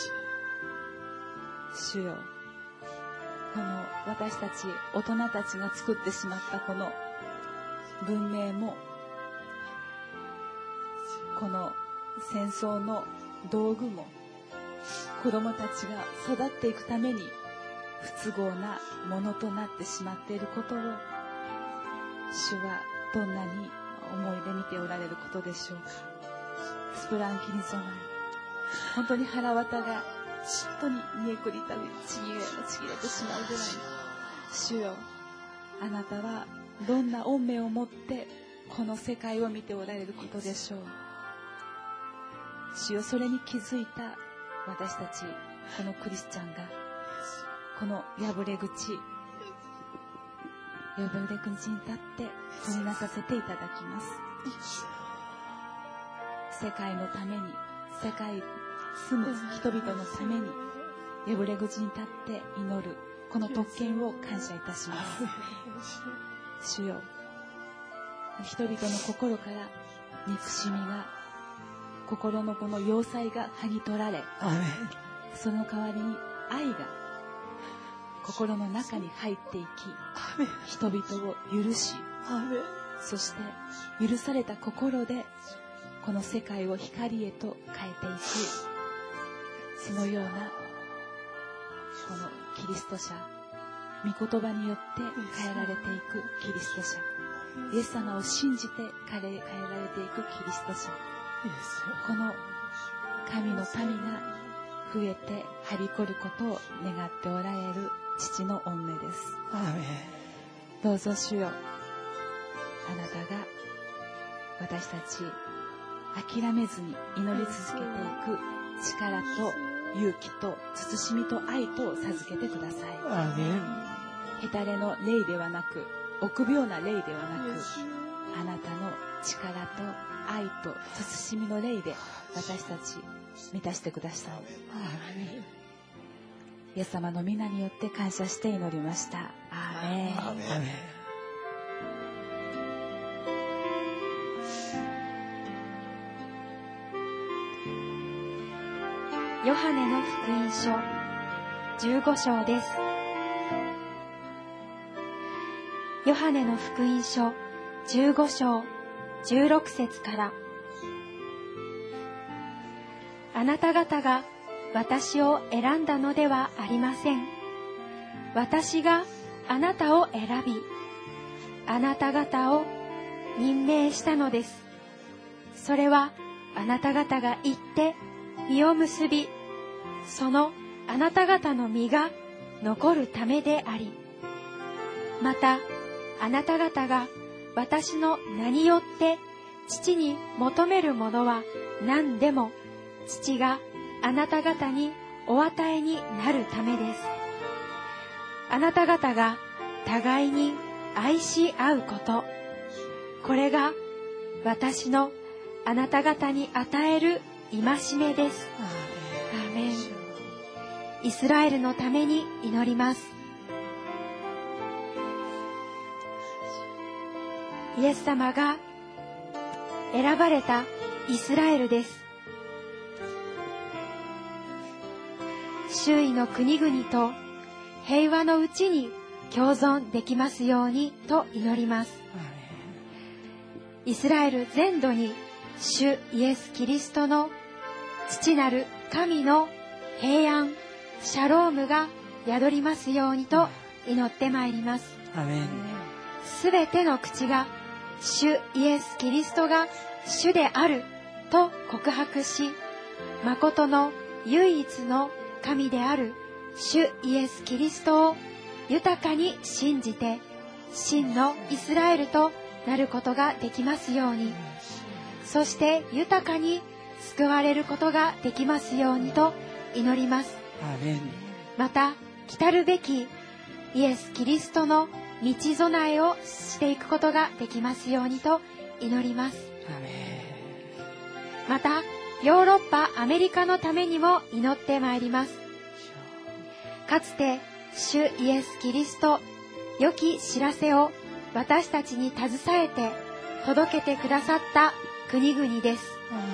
主よ、この私たち大人たちが作ってしまったこの文明も、この戦争の道具も子供たちが育っていくために不都合なものとなってしまっていることを主はどんなに思いで見ておられることでしょうか。スプランキリゾナイ、本当に腹渡が本当に煮えくりたりちぎれてしまうぐらい、主よ、あなたはどんな恩命を持ってこの世界を見ておられることでしょう。主よ、それに気づいた私たちこのクリスチャンがこの破れ口に立って取りなさせていただきます。世界のために、世界に住む人々のために破れ口に立って祈るこの特権を感謝いたします。主よ、人々の心から憎しみが、心のこの要塞が剥ぎ取られ、その代わりに愛が心の中に入っていき、人々を許し、そして許された心でこの世界を光へと変えていく、そのようなこのキリスト者、御言葉によって変えられていくキリスト者、イエス様を信じて変えられていくキリスト者、この神の民が増えてはびこることを願っておられる父の御目です。どうぞ主よ、あなたが私たち諦めずに祈り続けていく力と勇気と慎みと愛とを授けてください。へたれの霊ではなく、臆病な霊ではなく、あなたの力と愛と慎みの霊で私たち満たしてください。イエス様の皆によって感謝して祈りました。アーメン。アーメン。 ヨハネの福音書 15章です。ヨハネの福音書15章16節から、あなた方が私を選んだのではありません。私があなたを選び、あなた方を任命したのです。それはあなた方が行って実を結び、そのあなた方の実が残るためであり、またあなた方が私の名によって父に求めるものは何でも父があなた方にお与えになるためです。あなた方が互いに愛し合うこと、これが私のあなた方に与える戒めです。アーメン。イスラエルのために祈ります。イエス様が選ばれたイスラエルです。周囲の国々と平和のうちに共存できますようにと祈ります。イスラエル全土に主イエス・キリストの父なる神の平安、シャロームが宿りますようにと祈ってまいります。すべての口が主イエス・キリストが主であると告白し、誠の唯一の神である主イエス・キリストを豊かに信じて真のイスラエルとなることができますように、そして豊かに救われることができますようにと祈ります。また来たるべきイエス・キリストの道備えをしていくことができますようにと祈ります。またヨーロッパ、アメリカのためにも祈ってまいります。かつて主イエス・キリスト、良き知らせを私たちに携えて届けてくださった国々です。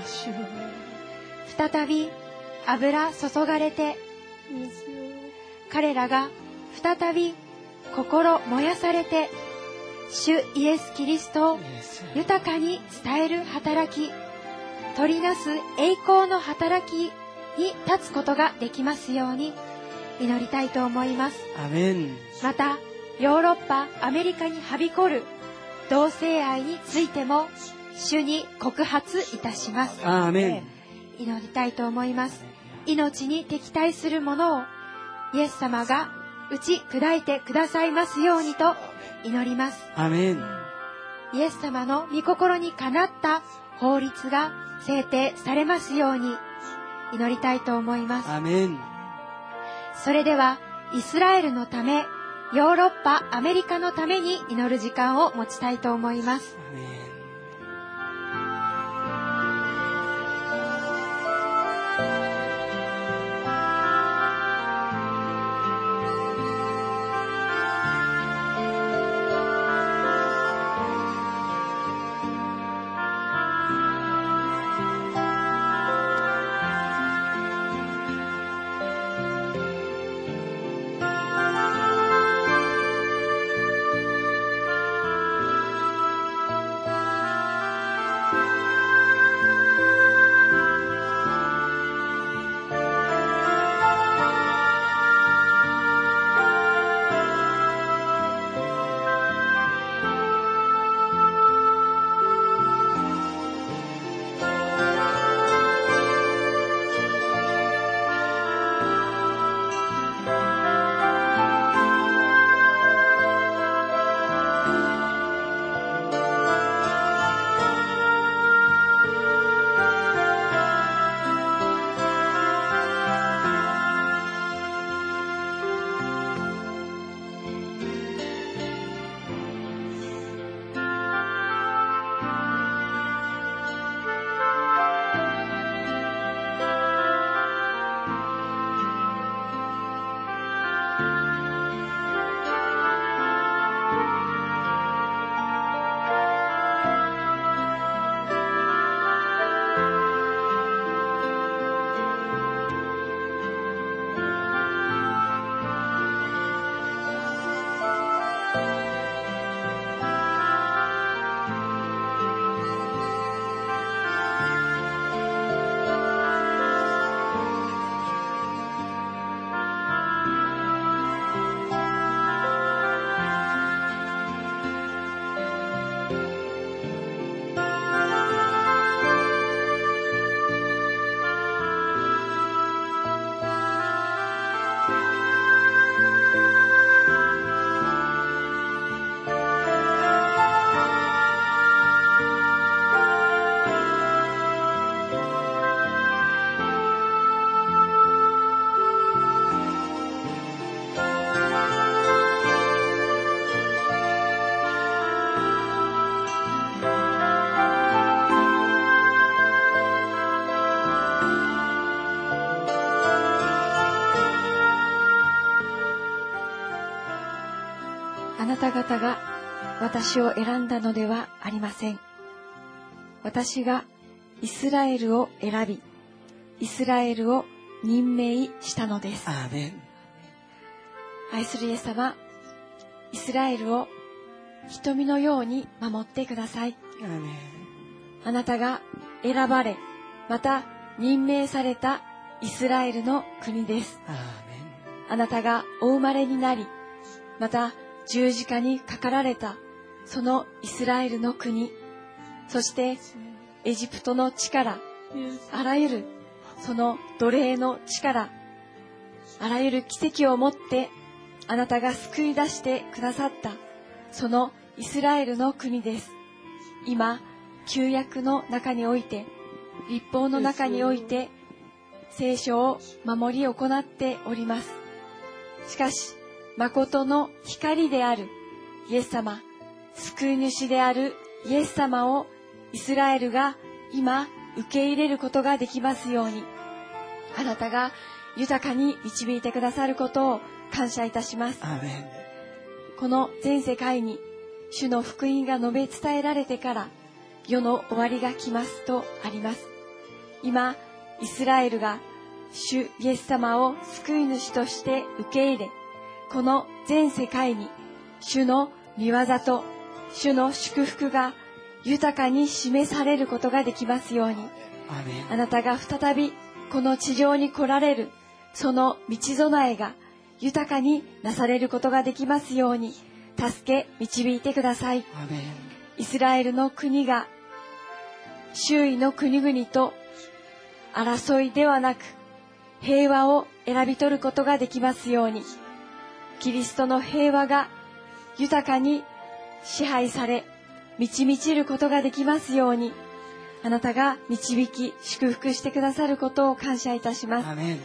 再び油注がれて、彼らが再び心燃やされて、主イエス・キリストを豊かに伝える働き、取りなす栄光の働きに立つことができますように祈りたいと思います。 アメン。 またヨーロッパ、アメリカにはびこる同性愛についても主に告発いたします。 アメン。 祈りたいと思います。命に敵対するものをイエス様が打ち砕いてくださいますようにと祈ります。 アメン。 イエス様の御心にかなった法律が制定されますように祈りたいと思います。 アメン。 それではイスラエルのため、ヨーロッパ、アメリカのために祈る時間を持ちたいと思います。 アメン。 あなた方が私を選んだのではありません。私がイスラエルを選び、イスラエルを任命したのです。 アーメン。 愛するイエス様、イスラエルを瞳のように守ってください。 アーメン。 あなたが選ばれ、また任命されたイスラエルの国です。 アーメン。 あなたがお生まれになり、また十字架にかかられたそのイスラエルの国、そしてエジプトの地から、あらゆるその奴隷の地から、あらゆる奇跡をもってあなたが救い出してくださったそのイスラエルの国です。今、旧約の中において、律法の中において聖書を守り行っております。しかし、誠の光であるイエス様、救い主であるイエス様をイスラエルが今受け入れることができますように、あなたが豊かに導いてくださることを感謝いたします。 アーメン。 この全世界に主の福音が述べ伝えられてから世の終わりが来ますとあります。今、イスラエルが主イエス様を救い主として受け入れ、この全世界に主の御業と主の祝福が豊かに示されることができますように、 アーメン。 あなたが再びこの地上に来られるその道備えが豊かになされることができますように、助け導いてください。 アーメン。 イスラエルの国が周囲の国々と争いではなく平和を選び取ることができますように、キリストの平和が豊かに支配され満ち満ちることができますように、あなたが導き祝福してくださることを感謝いたします。 アーメン。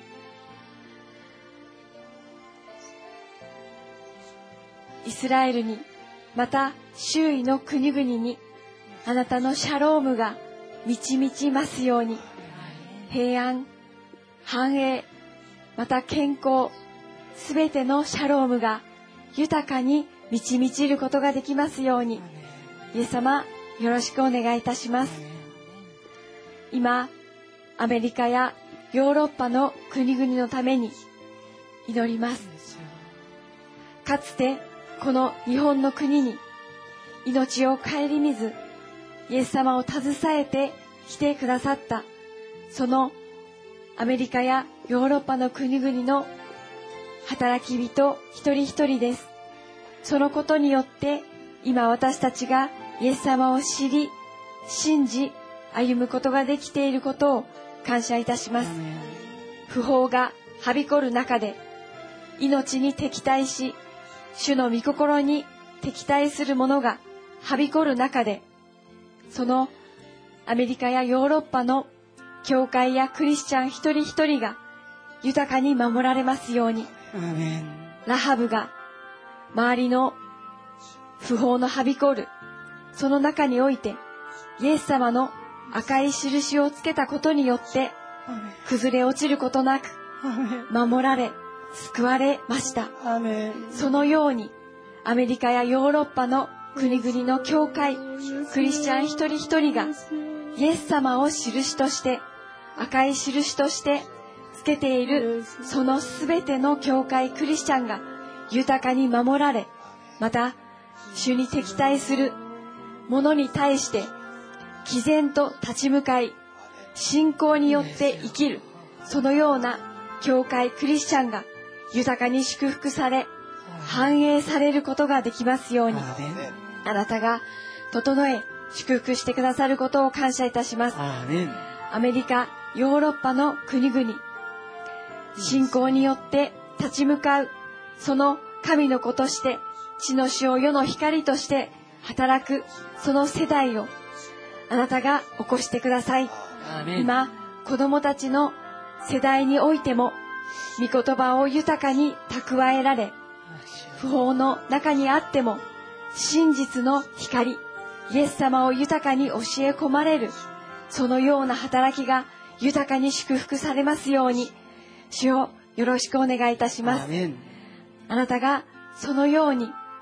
イスラエルに、また周囲の国々にあなたのシャロームが満ち満ちますように、平安、繁栄、また健康、すべてのシャロームが豊かに満ち満ちることができますように、イエス様、よろしくお願いいたします。今、アメリカやヨーロッパの国々のために祈ります。かつてこの日本の国に命を顧みずイエス様を携えて来てくださったそのアメリカやヨーロッパの国々の働き人一人一人です。そのことによって今私たちがイエス様を知り信じ歩むことができていることを感謝いたします。不法がはびこる中で命に敵対し主の御心に敵対する者がはびこる中で、そのアメリカやヨーロッパの教会やクリスチャン一人一人が豊かに守られますように、 アーメン。 ラハブが周りの不法のはびこるその中においてイエス様の赤い印をつけたことによって崩れ落ちることなく守られ救われました。 アーメン。 そのようにアメリカやヨーロッパの国々の教会クリスチャン一人一人がイエス様を印として赤い印としてつけているそのすべての教会クリスチャンが豊かに守られ、また主に敵対する者に対して毅然と立ち向かい信仰によって生きるそのような教会クリスチャンが豊かに祝福され繁栄されることができますように、あなたが整え祝福してくださることを感謝いたします。 アーメン。 アメリカ、ヨーロッパの国々、信仰によって立ち向かうその神の子として地の塩世の光として働くその世代をあなたが起こしてください。今子供たちの世代においても御言葉を豊かに蓄えられ、不法の中にあっても真実の光イエス様を豊かに教え込まれるそのような働きが豊かに祝福されますように、主をよろしくお願いいたします。 アーメン。 あなたがそのように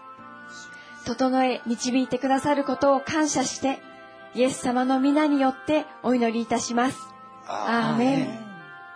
整え導いてくださることを感謝して、イエス様の皆によってお祈りいたします。アーメン。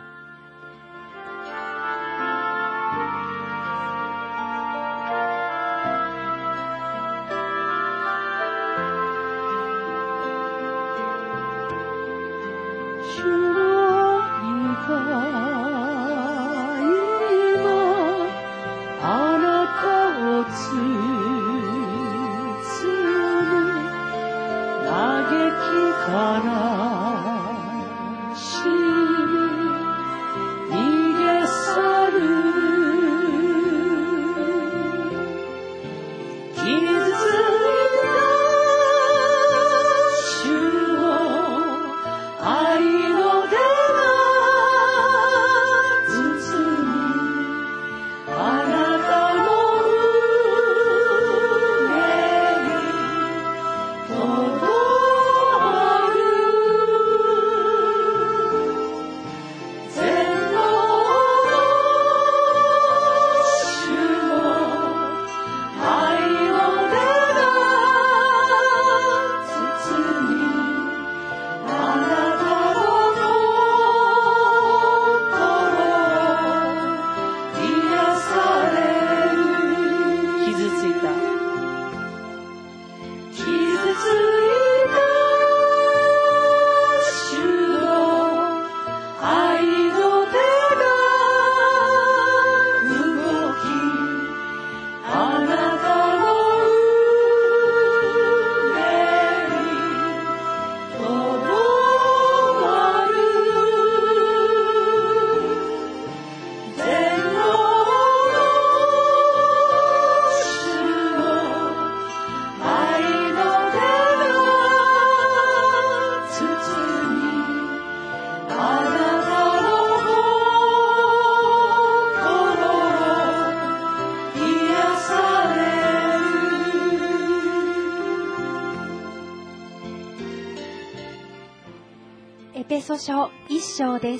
エペソ書1章です。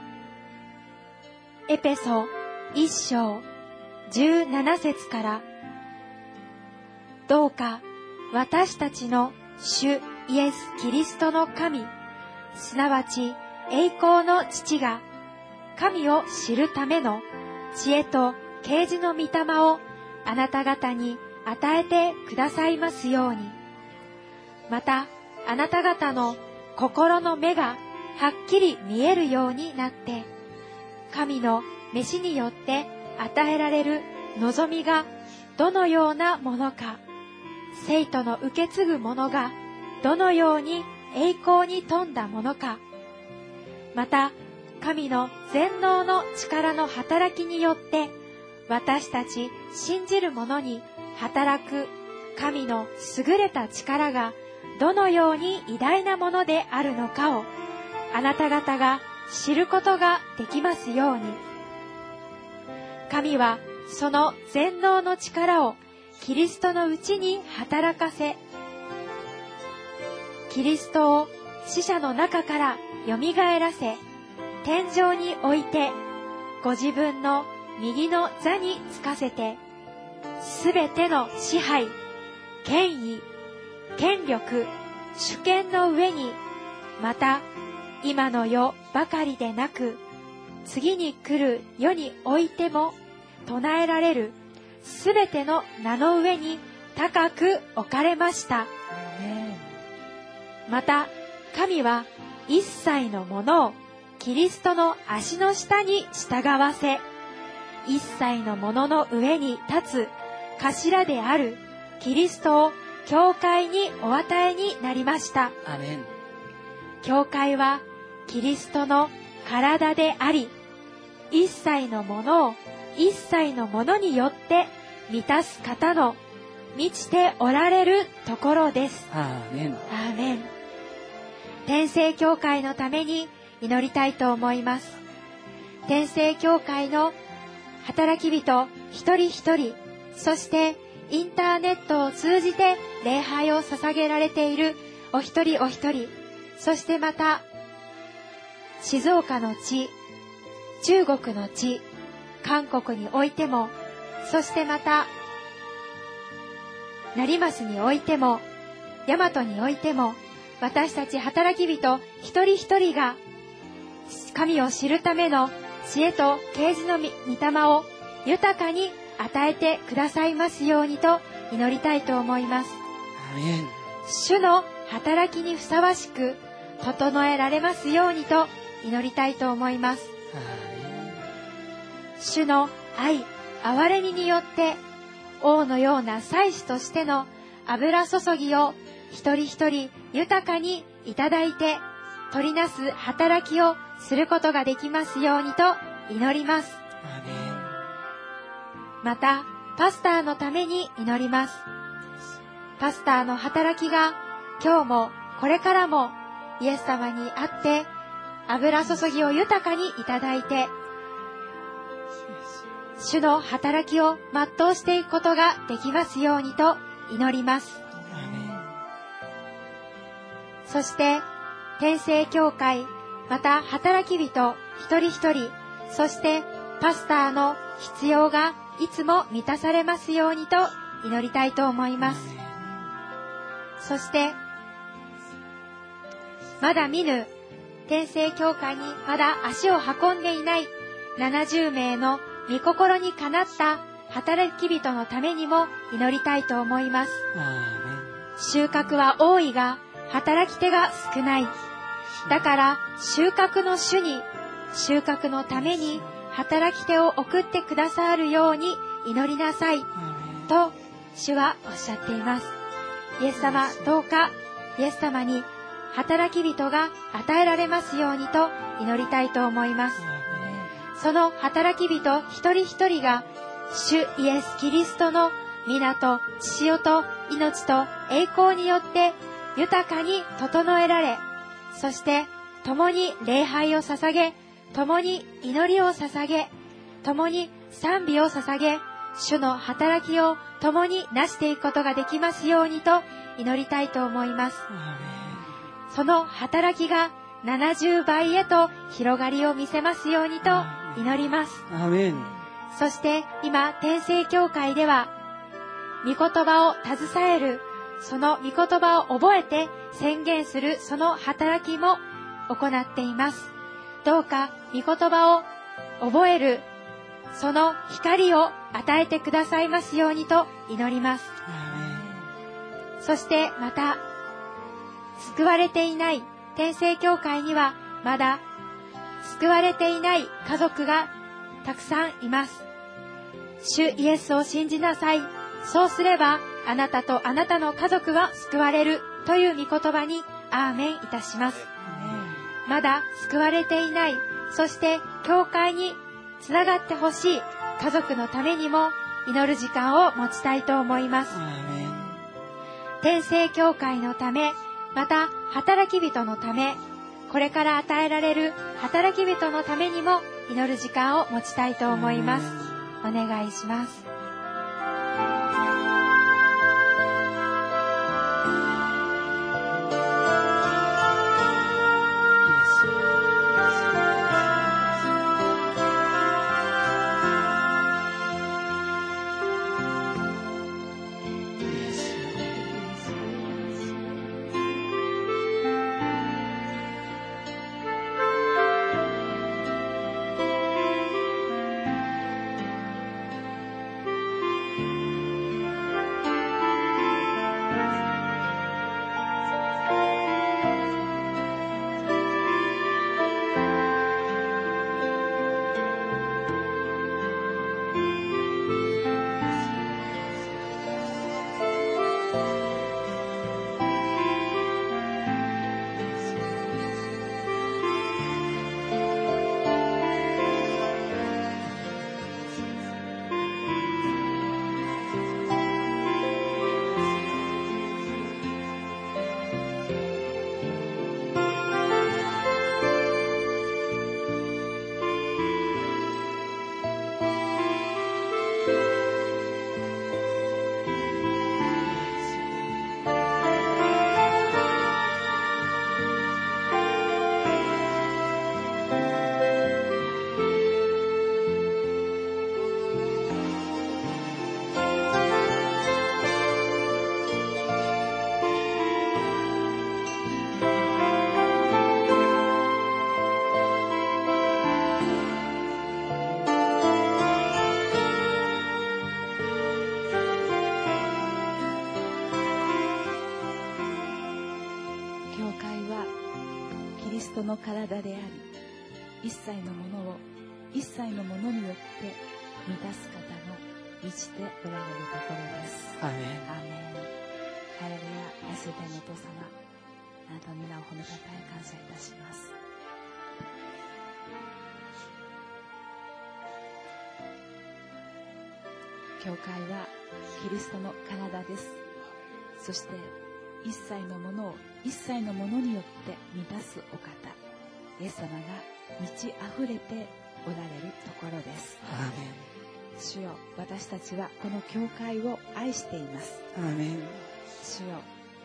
エペソ1章17節から、どうか私たちの主イエス・キリストの神、すなわち栄光の父が神を知るための知恵と啓示の御霊をあなた方に与えてくださいますように。またあなた方の心の目がはっきり見えるようになって、神の召しによって与えられる望みがどのようなものか、生徒の受け継ぐものがどのように栄光に富んだものか、また神の全能の力の働きによって私たち信じる者に働く神の優れた力がどのように偉大なものであるのかをあなた方が知ることができますように。神はその全能の力をキリストのうちに働かせ、キリストを死者の中からよみがえらせ、天上に置いてご自分の右の座につかせて、すべての支配、権威、権力、主権の上に、また今の世ばかりでなく次に来る世においても唱えられるすべての名の上に高く置かれました。また神は一切のものをキリストの足の下に従わせ、一切のものの上に立つ頭であるキリストを教会にお与えになりました。 アメン。 教会はキリストの体であり、一切のものを一切のものによって満たす方の満ちておられるところです。 アーメン。 アーメン。天聖教会のために祈りたいと思います。天聖教会の働き人一人一人、そしてインターネットを通じて礼拝を捧げられているお一人お一人、そしてまた静岡の地、中国の地、韓国においても、そしてまた成増においても、大和においても、私たち働き人一人一人が、神を知るための知恵と啓示の御霊を豊かに与えてくださいますようにと祈りたいと思います。 アーメン。 主の働きにふさわしく整えられますようにと祈りたいと思います。主の愛、憐れみによって王のような祭司としての油注ぎを一人一人豊かにいただいて取りなす働きをすることができますようにと祈ります。 アーメン。 またパスターのために祈ります。パスターの働きが今日もこれからもイエス様にあって油注ぎを豊かにいただいて主の働きを全うしていくことができますようにと祈ります。そして天聖教会、また働き人一人一人、そしてパスターの必要がいつも満たされますようにと祈りたいと思います。そしてまだ見ぬ天聖教会にまだ足を運んでいない70名の御心にかなった働き人のためにも祈りたいと思います。収穫は多いが働き手が少ない。だから収穫の主に収穫のために働き手を送ってくださるように祈りなさいと主はおっしゃっています。イエス様、どうかイエス様に働き人が与えられますようにと祈りたいと思います。その働き人一人一人が主イエス・キリストの皆と血潮と命と栄光によって豊かに整えられ、そして共に礼拝を捧げ、共に祈りを捧げ、共に賛美を捧げ、主の働きを共になしていくことができますようにと祈りたいと思います。その働きが70倍へと広がりを見せますようにと祈ります。 アーメン。 そして今天聖教会では御言葉を携える、その御言葉を覚えて宣言するその働きも行っています。どうか御言葉を覚えるその光を与えてくださいますようにと祈ります。そしてまた救われていない天聖教会にはまだ救われていない家族がたくさんいます。主イエスを信じなさい。そうすればあなたとあなたの家族は救われるという御言葉にアーメンいたします。まだ救われていない、そして教会につながってほしい家族のためにも祈る時間を持ちたいと思います。天聖教会のため、また働き人のため、これから与えられる働き人のためにも祈る時間を持ちたいと思います。お願いします。 ストの体であり、一切のものを一切のものによって満たす方の満ちておられるところです。 アーメン。 アーメン。ハレルヤ。愛する天のお父様、あなたの皆を褒めたたえ感謝いたします。教会はキリストの体です。そして一切のものを一切のものによって満たすお方、イエス様が満ち溢れておられるところです。 アーメン。 主よ、私たちはこの教会を愛しています。 アーメン。 主よ、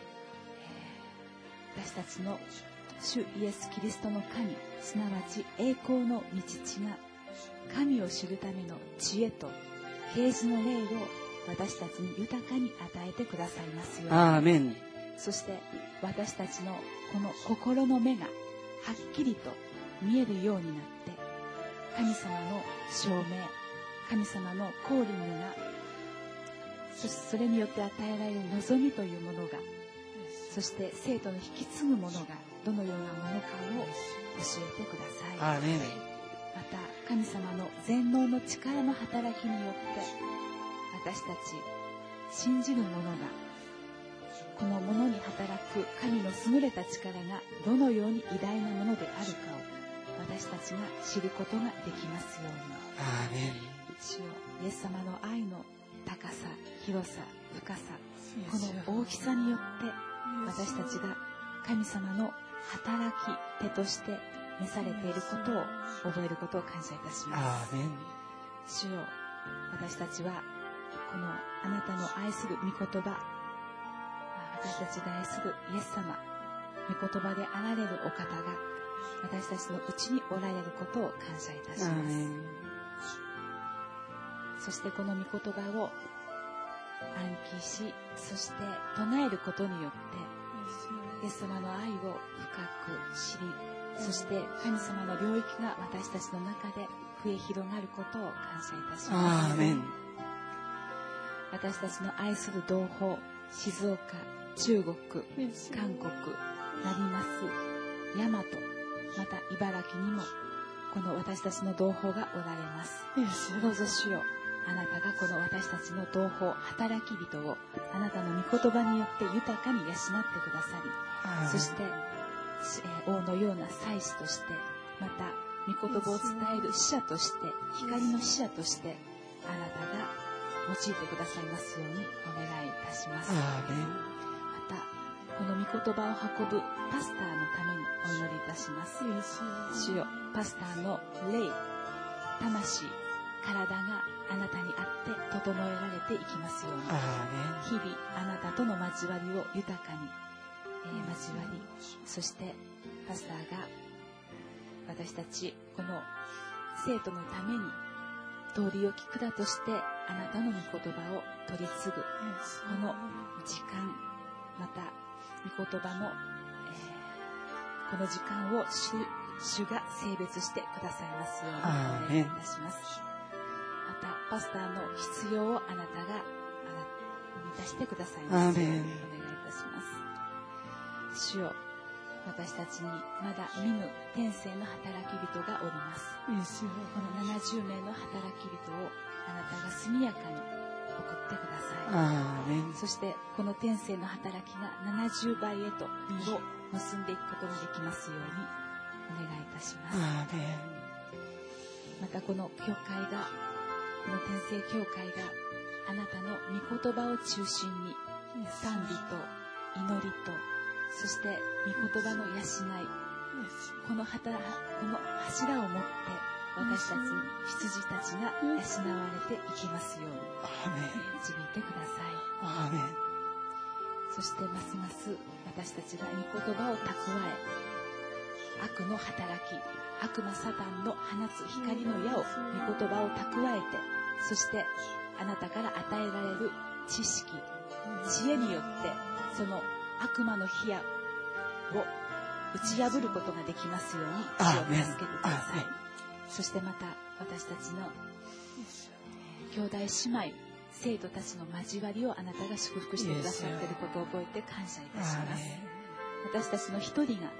私たちの主イエス・キリストの神、すなわち栄光の御父が神を知るための知恵と啓示の霊を私たちに豊かに与えてくださいますように。 アーメン。 そして私たちのこの心の目がはっきりと見えるようになって、神様の証明、神様のコーリングが、それによって与えられる望みというものが、そして生徒の引き継ぐものがどのようなものかを教えてください。 アーメン。 また神様の全能の力の働きによって私たち信じる者がこのものに働く神の優れた力がどのように偉大なものであるかを私たちが知ることができますように。 アーメン。 主よ、イエス様の愛の高さ、広さ、深さ、この大きさによって私たちが神様の働き手として召されていることを覚えることを感謝いたします。 アーメン。 主よ、私たちはこのあなたの愛する御言葉、私たちが愛するイエス様、御言葉であられるお方が私たちのうちにおられることを感謝いたします。そしてこの御言葉を暗記し、そして唱えることによってイエス様の愛を深く知り、そして神様の領域が私たちの中で増え広がることを感謝いたします。 アーメン。 私たちの愛する同胞、静岡、中国、韓国、成増、大和、また茨城にもこの私たちの同胞がおられます。どうぞ主よ、あなたがこの私たちの同胞、働き人をあなたの御言葉によって豊かに養ってくださり、そして王のような祭司として、また御言葉を伝える使者として、光の使者としてあなたが用いてくださいますようにお願いいたします。 アーメン。 またこの御言葉を運ぶパスターのためにお祈りいたします。主よ、パスターの霊、魂、体があなたにあって整えられていきますように、日々あなたとの交わりを豊かに、交わり、そしてパスターが私たちこの生徒のために道理を聞くだとしてあなたの御言葉を取り継ぐこの時間、また御言葉の、この時間を主が性別してくださいますようにお願いいたします。またパスターの必要をあなたが満たしてくださいますようにお願いいたします。主よ、私たちにまだ見ぬ天性の働き人がおります。この70名の働き人をあなたが速やかに送ってください。そしてこの天性の働きが70倍へと実を結んでいくことができますようにお願いいたします。またこの教会が、この天性教会があなたの御言葉を中心に賛美と祈りと、そして御言葉の養い、この柱を持って私たち羊たちが養われていきますように導いてください。そしてますます私たちが御言葉を蓄え、悪の働き、悪魔サタンの放つ光の矢を御言葉を蓄えて、そしてあなたから与えられる知識、知恵によってその悪魔の火矢を打ち破ることができますように主を助けてください。そしてまた私たちの兄弟姉妹、生徒たちの交わりをあなたが祝福してくださっていることを覚えて感謝いたします。私たちの一人が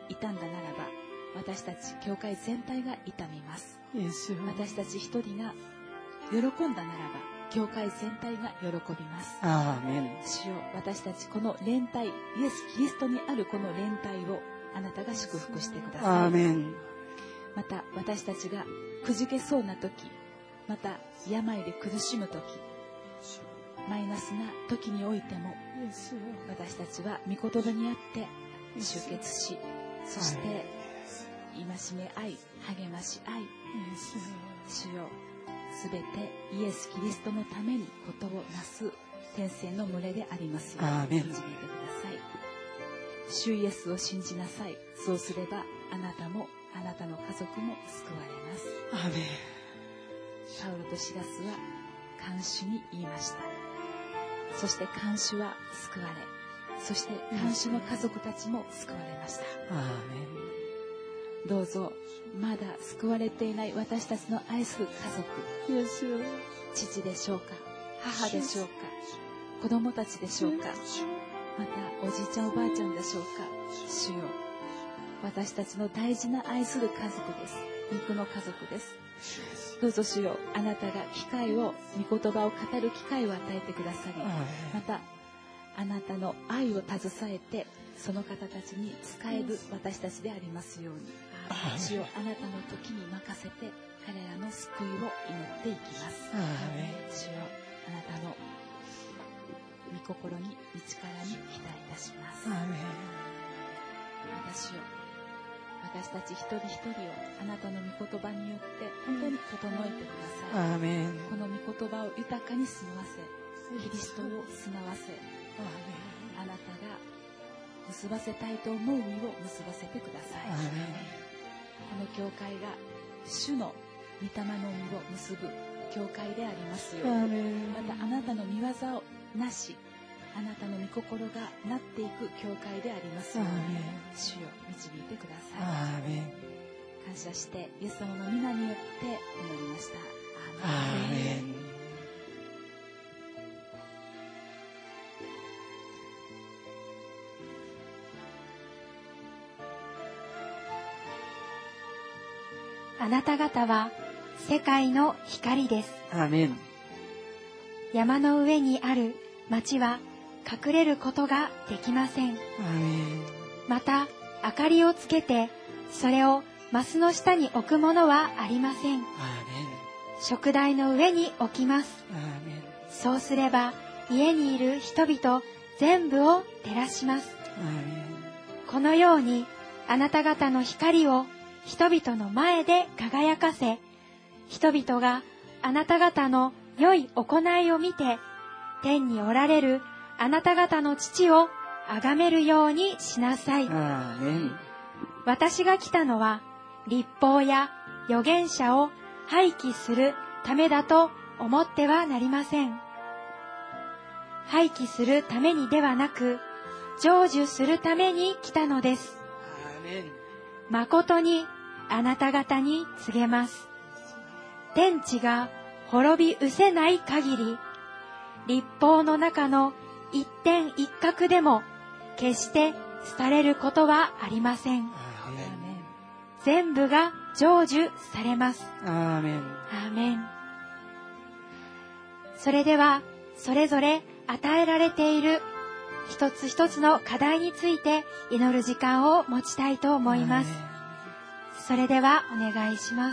傷んだならば、私たち教会全体が痛みます。私たち一人が喜んだならば、教会全体が喜びます。 アーメン。 主よ、私たちこの連帯、イエス・キリストにあるこの連帯をあなたが祝福してください。 アーメン。 また私たちがくじけそうな時、また病で苦しむ時、マイナスな時においても、私たちは御言葉にあって集結し、そして戒め合い、励まし合い、主よ、すべてイエス・キリストのためにことをなす天性の群れでありますように導いてください。主イエスを信じなさい。そうすればあなたもあなたの家族も救われます。 アーメン。 パウロとシラスは看守に言いました。そして看守は救われ、そして看守の家族たちも救われました。 アーメン。 どうぞまだ救われていない私たちの愛する家族、父でしょうか、母でしょうか、子供たちでしょうか、またおじいちゃんおばあちゃんでしょうか。主よ、私たちの大事な愛する家族です。肉の家族です。どうぞ主よ、あなたが機会を、御言葉を語る機会を与えてくださり、またあなたの愛を携えてその方たちに仕える私たちでありますように。主よ、あなたの時に任せて彼らの救いを祈っていきます。主よ、あなたの御心に、御力に期待いたします。私よ、私たち一人一人をあなたの御言葉によって本当に整えてください。この御言葉を豊かに住ませ、キリストを住まわせ、あなたが結ばせたいと思う実を結ばせてください。この教会が主の御霊の実を結ぶ教会でありますように、またあなたの御業をなし、あなたの御心がなっていく教会でありますように、主よ、導いてください。感謝してイエス様の皆によって祈りました。アーメン。 あなた方は世界の光です。 アーメン。 山の上にある町は隠れることができません。 アーメン。 また明かりをつけてそれをマスの下に置くものはありません。 アーメン。 燭台の上に置きます。 アーメン。 そうすれば家にいる人々全部を照らします。 アーメン。 このようにあなた方の光を人々の前で輝かせ、人々があなた方の良い行いを見て、天におられるあなた方の父を崇めるようにしなさい。 アーメン。 私が来たのは、律法や預言者を廃棄するためだと思ってはなりません。廃棄するためにではなく、成就するために来たのです。 アーメン。 誠にあなた方に告げます。天地が滅び失せない限り、律法の中の一点一角でも決して廃れることはありません。全部が成就されます。 アーメン。 アーメン。それではそれぞれ与えられている一つ一つの課題について祈る時間を持ちたいと思います。それではお願いします。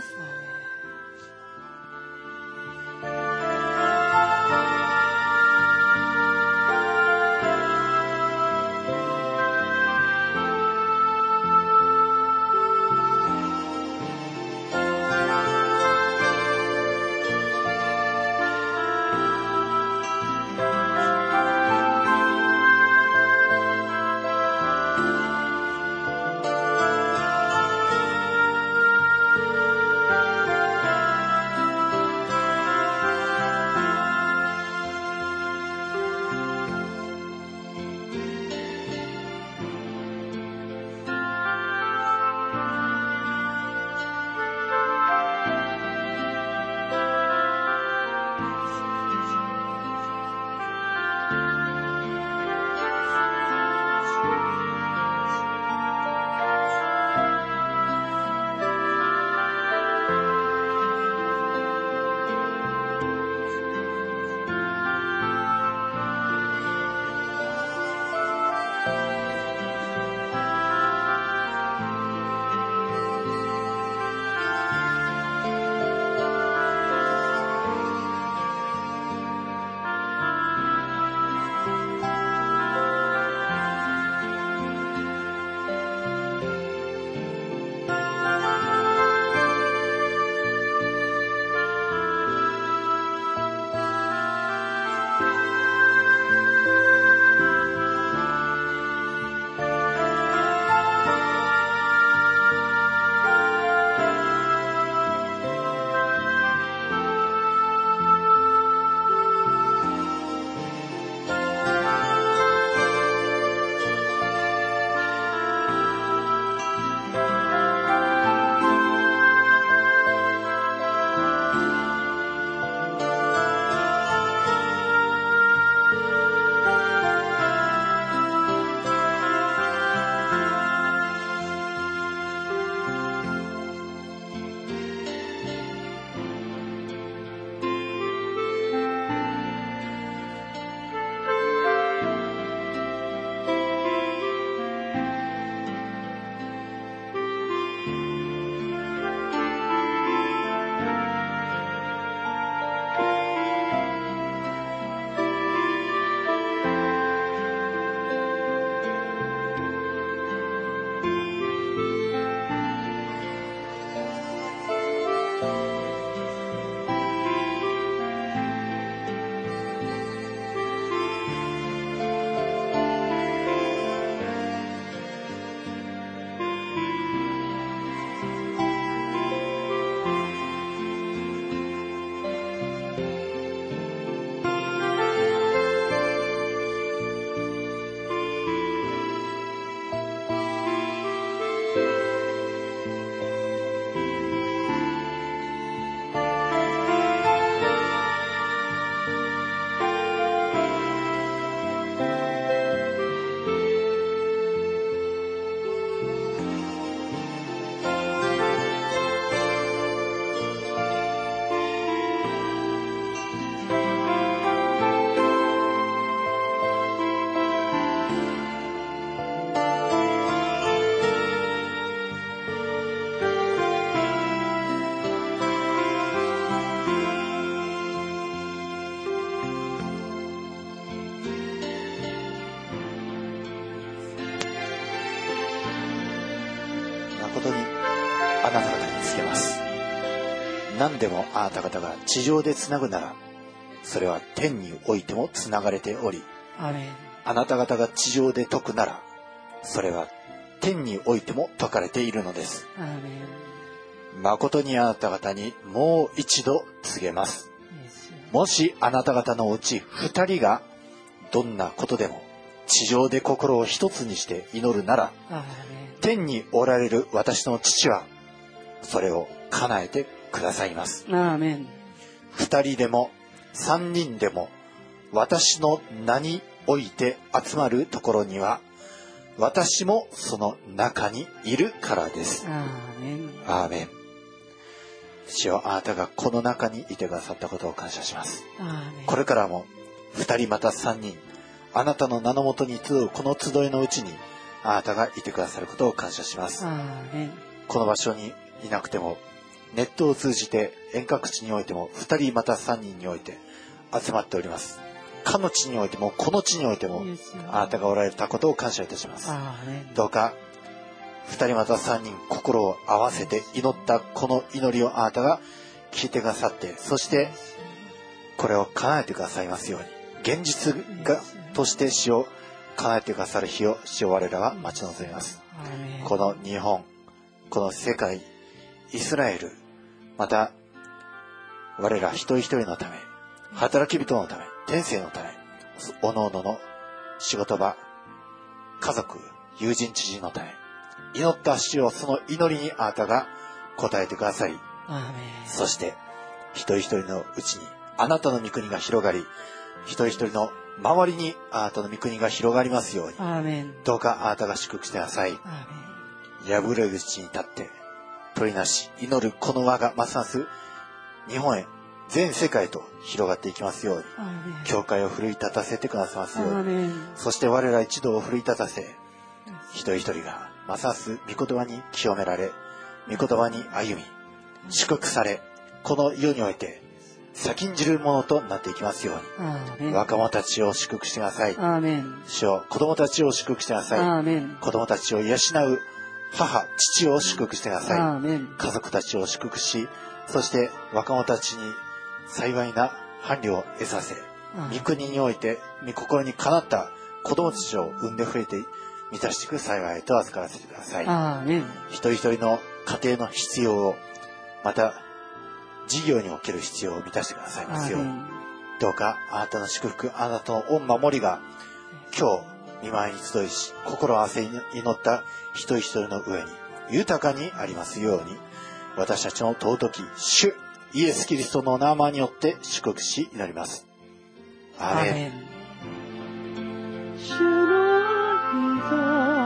誠にあなた方に告げます。何でもあなた方が地上でつなぐなら、それは天においてもつながれており、 アーメン。 あなた方が地上で解くなら、それは天においても解かれているのです。 アーメン。 誠にあなた方にもう一度告げます。もしあなた方のうち二人がどんなことでも地上で心を一つにして祈るなら、天におられる私の父はそれを叶えてくださいます。 アーメン。 二人でも三人でも私の名において集まるところには、私もその中にいるからです。 アーメン。 アーメン。主よ、あなたがこの中にいてくださったことを感謝します。 アーメン。 これからも二人また三人、あなたの名のもとに集うこの集いのうちに、あなたがいてくださることを感謝します。 アーメン。 この場所にいなくても、ネットを通じて遠隔地においても二人また三人において集まっております。かの地においてもこの地においてもあなたがおられたことを感謝いたします。どうか二人また三人心を合わせて祈ったこの祈りをあなたが聞いてくださって、そしてこれを叶えてくださいますように、現実がとして死を叶えてくださる日を主を我らは待ち望みます。この日本、この世界、イスラエル、また我ら一人一人のため、働き人のため、天性のため、おのおのの仕事場、家族、友人知人のため、祈った主をその祈りにあなたが応えてくださり、そして一人一人のうちにあなたの御国が広がり、一人一人の周りにあなたの御国が広がりますように、どうかあなたが祝福してください。破れ口に立って取りなし祈るこの輪がますます日本へ、全世界と広がっていきますように、教会を奮い立たせてくださいますように、そして我ら一同を奮い立たせ、一人一人がますます御言葉に清められ、御言葉に歩み祝福され、この世において先んじるものとなっていきますように、若者たちを祝福してください。主よ、子供たちを祝福してください。子供たちを養う母、父を祝福してください。家族たちを祝福し、そして若者たちに幸いな伴侶を得させ、御国において御心にかなった子供たちを産んで増えて満たしていく幸いと預からせてください。一人一人の家庭の必要を、また事業における必要を満たしてくださいますように、どうかあなたの祝福、あなたの御守りが今日御前に集いし、心を合わせに祈った一人一人の上に豊かにありますように、私たちの尊き主イエス・キリストの名前によって祝福し祈ります。アーメン。主の御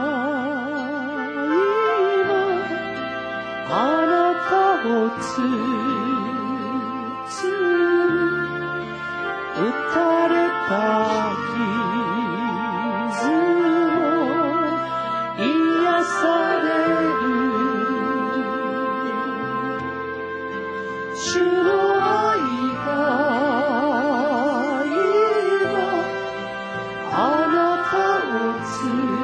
あなたを包む、打たれた傷も癒される、主の愛が今あなたを包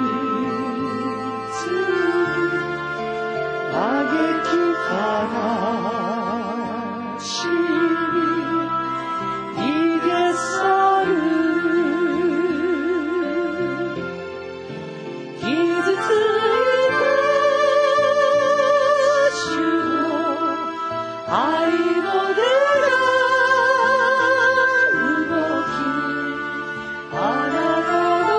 む、嘆き悲しみ逃げ去る、傷ついた主の愛の出が動き、あなたの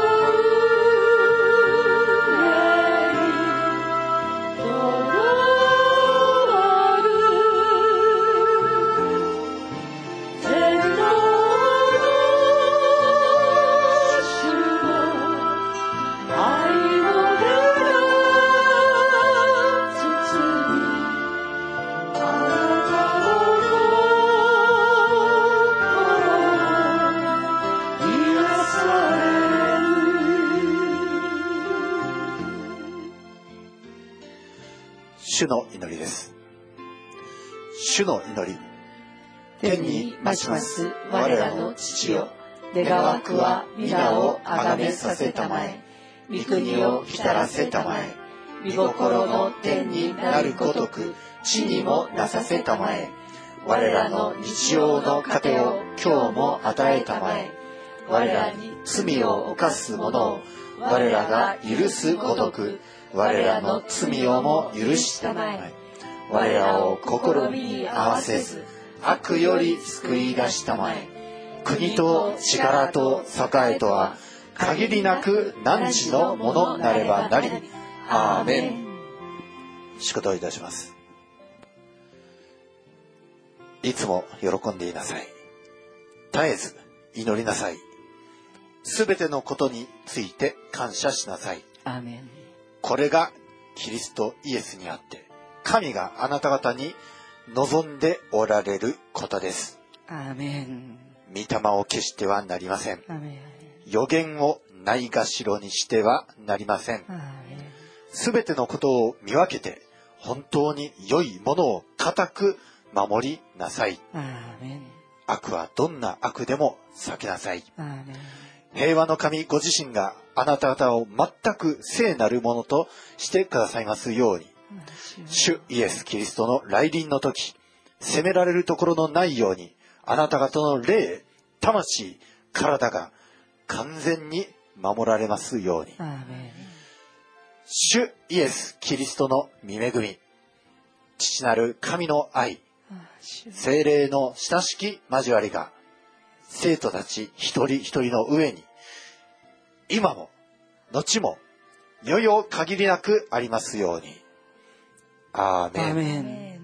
上にとどまる、天皇の主の愛の出が包み、あなたの心癒される。主の祈りです。主の祈り。 天にまします我らの父よ、願わくは皆をあがめさせたまえ、御国を来たらせたまえ、 御心の天になるごとく地にもなさせたまえ。我らの日常の糧を今日も与えたまえ。我らに罪を犯す者を我らが許すごとく我らの罪をも許したまえ。我らを試みに合わせず悪より救い出したまえ。国と力と栄とは限りなく汝のものなればなり。アーメン。 祝祷いたします。いつも喜んでいなさい。絶えず祈りなさい。すべてのことについて感謝しなさい。 アーメン。 これがキリストイエスにあって神があなた方に望んでおられることです。 アーメン。 御霊を消してはなりません。 アーメン。 預言をないがしろにしてはなりません。 アーメン。 すべてのことを見分けて本当に良いものを固く守りなさい。 アーメン。 悪はどんな悪でも避けなさい。 アーメン。 平和の神ご自身があなた方を全く聖なるものとしてくださいますように、主イエス・キリストの来臨の時、責められるところのないように、あなた方の霊、魂、体が完全に守られますように。 アーメン。 主イエス・キリストの御恵み、父なる神の愛、聖霊の親しき交わりが、生徒たち一人一人の上に、今も、後も、余々限りなくありますように。アーメン。 アーメン。